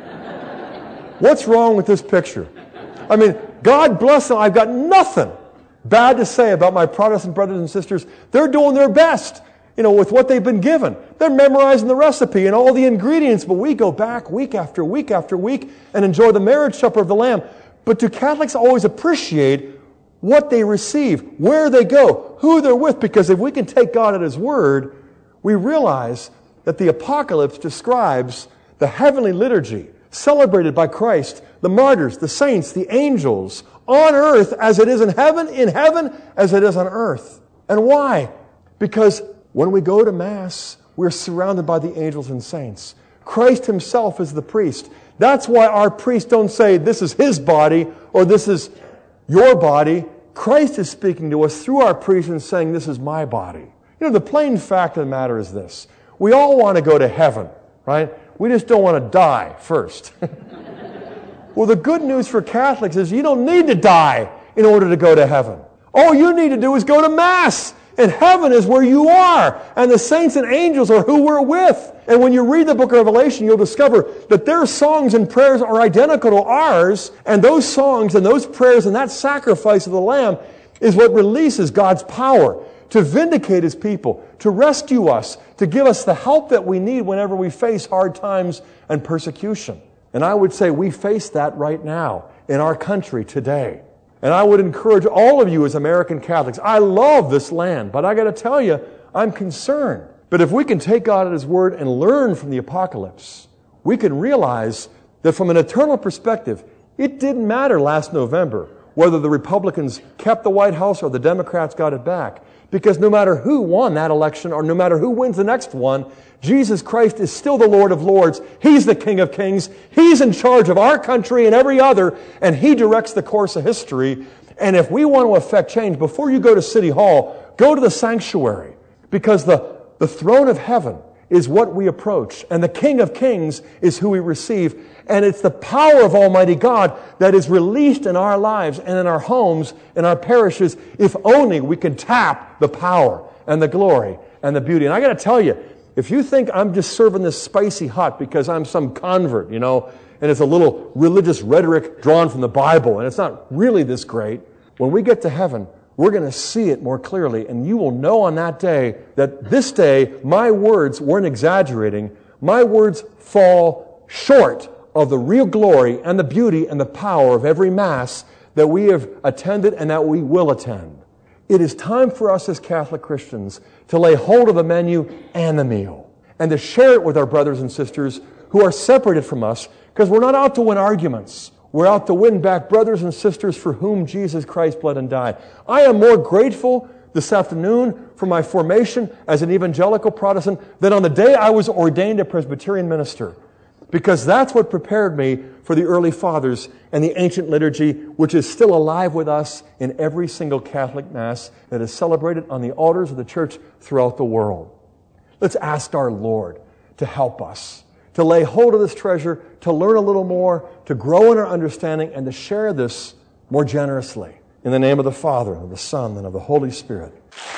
What's wrong with this picture? I mean, God bless them. I've got nothing bad to say about my Protestant brothers and sisters. They're doing their best, you know, with what they've been given. They're memorizing the recipe and all the ingredients, but we go back week after week after week and enjoy the marriage supper of the Lamb. But do Catholics always appreciate what they receive, where they go, who they're with? Because if we can take God at His word, we realize that the Apocalypse describes the heavenly liturgy celebrated by Christ, the martyrs, the saints, the angels, on earth as it is in heaven, in heaven as it is on earth. And why? Because when we go to Mass, we're surrounded by the angels and saints. Christ Himself is the priest. That's why our priests don't say, this is His body, or this is your body. Christ is speaking to us through our priest and saying, this is my body. You know, the plain fact of the matter is this. We all want to go to heaven, right? We just don't want to die first. Well, the good news for Catholics is you don't need to die in order to go to heaven. All you need to do is go to Mass. And heaven is where you are. And the saints and angels are who we're with. And when you read the book of Revelation, you'll discover that their songs and prayers are identical to ours. And those songs and those prayers and that sacrifice of the Lamb is what releases God's power to vindicate His people, to rescue us, to give us the help that we need whenever we face hard times and persecution. And I would say we face that right now in our country today. And I would encourage all of you as American Catholics, I love this land, but I got to tell you, I'm concerned. But if we can take God at His word and learn from the Apocalypse, we can realize that from an eternal perspective, it didn't matter last November whether the Republicans kept the White House or the Democrats got it back. Because no matter who won that election or no matter who wins the next one, Jesus Christ is still the Lord of Lords. He's the King of Kings. He's in charge of our country and every other, and He directs the course of history. And if we want to affect change, before you go to City Hall, go to the sanctuary, because the, the throne of heaven is what we approach, and the King of Kings is who we receive. And it's the power of Almighty God that is released in our lives and in our homes, in our parishes, if only we can tap the power and the glory and the beauty. And I got to tell you, if you think I'm just serving this spicy hot because I'm some convert, you know, and it's a little religious rhetoric drawn from the Bible, and it's not really this great, when we get to heaven, we're going to see it more clearly, and you will know on that day that this day, my words weren't exaggerating. My words fall short of the real glory and the beauty and the power of every Mass that we have attended and that we will attend. It is time for us as Catholic Christians to lay hold of the menu and the meal and to share it with our brothers and sisters who are separated from us, because we're not out to win arguments. We're out to win back brothers and sisters for whom Jesus Christ bled and died. I am more grateful this afternoon for my formation as an evangelical Protestant than on the day I was ordained a Presbyterian minister, because that's what prepared me for the early fathers and the ancient liturgy, which is still alive with us in every single Catholic Mass that is celebrated on the altars of the church throughout the world. Let's ask our Lord to help us, to lay hold of this treasure, to learn a little more, to grow in our understanding, and to share this more generously. In the name of the Father, and of the Son, and of the Holy Spirit.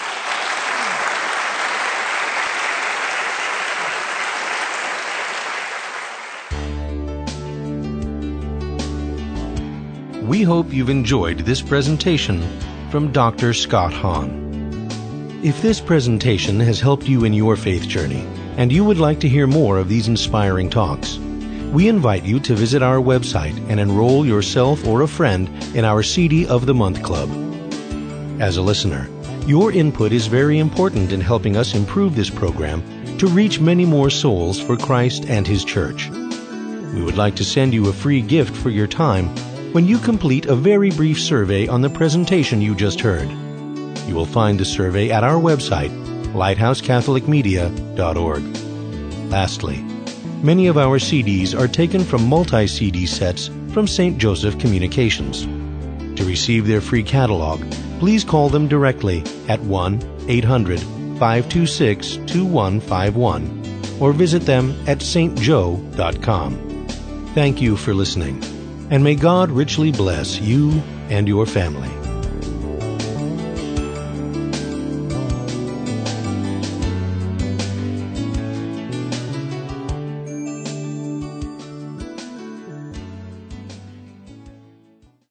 We hope you've enjoyed this presentation from Doctor Scott Hahn. If this presentation has helped you in your faith journey, and you would like to hear more of these inspiring talks, we invite you to visit our website and enroll yourself or a friend in our C D of the Month Club. As a listener, your input is very important in helping us improve this program to reach many more souls for Christ and His Church. We would like to send you a free gift for your time when you complete a very brief survey on the presentation you just heard. You will find the survey at our website, lighthouse catholic media dot org. Lastly, many of our C Ds are taken from multi-C D sets from Saint Joseph Communications. To receive their free catalog, please call them directly at one eight hundred five two six two one five one or visit them at s t joe dot com. Thank you for listening, and may God richly bless you and your family.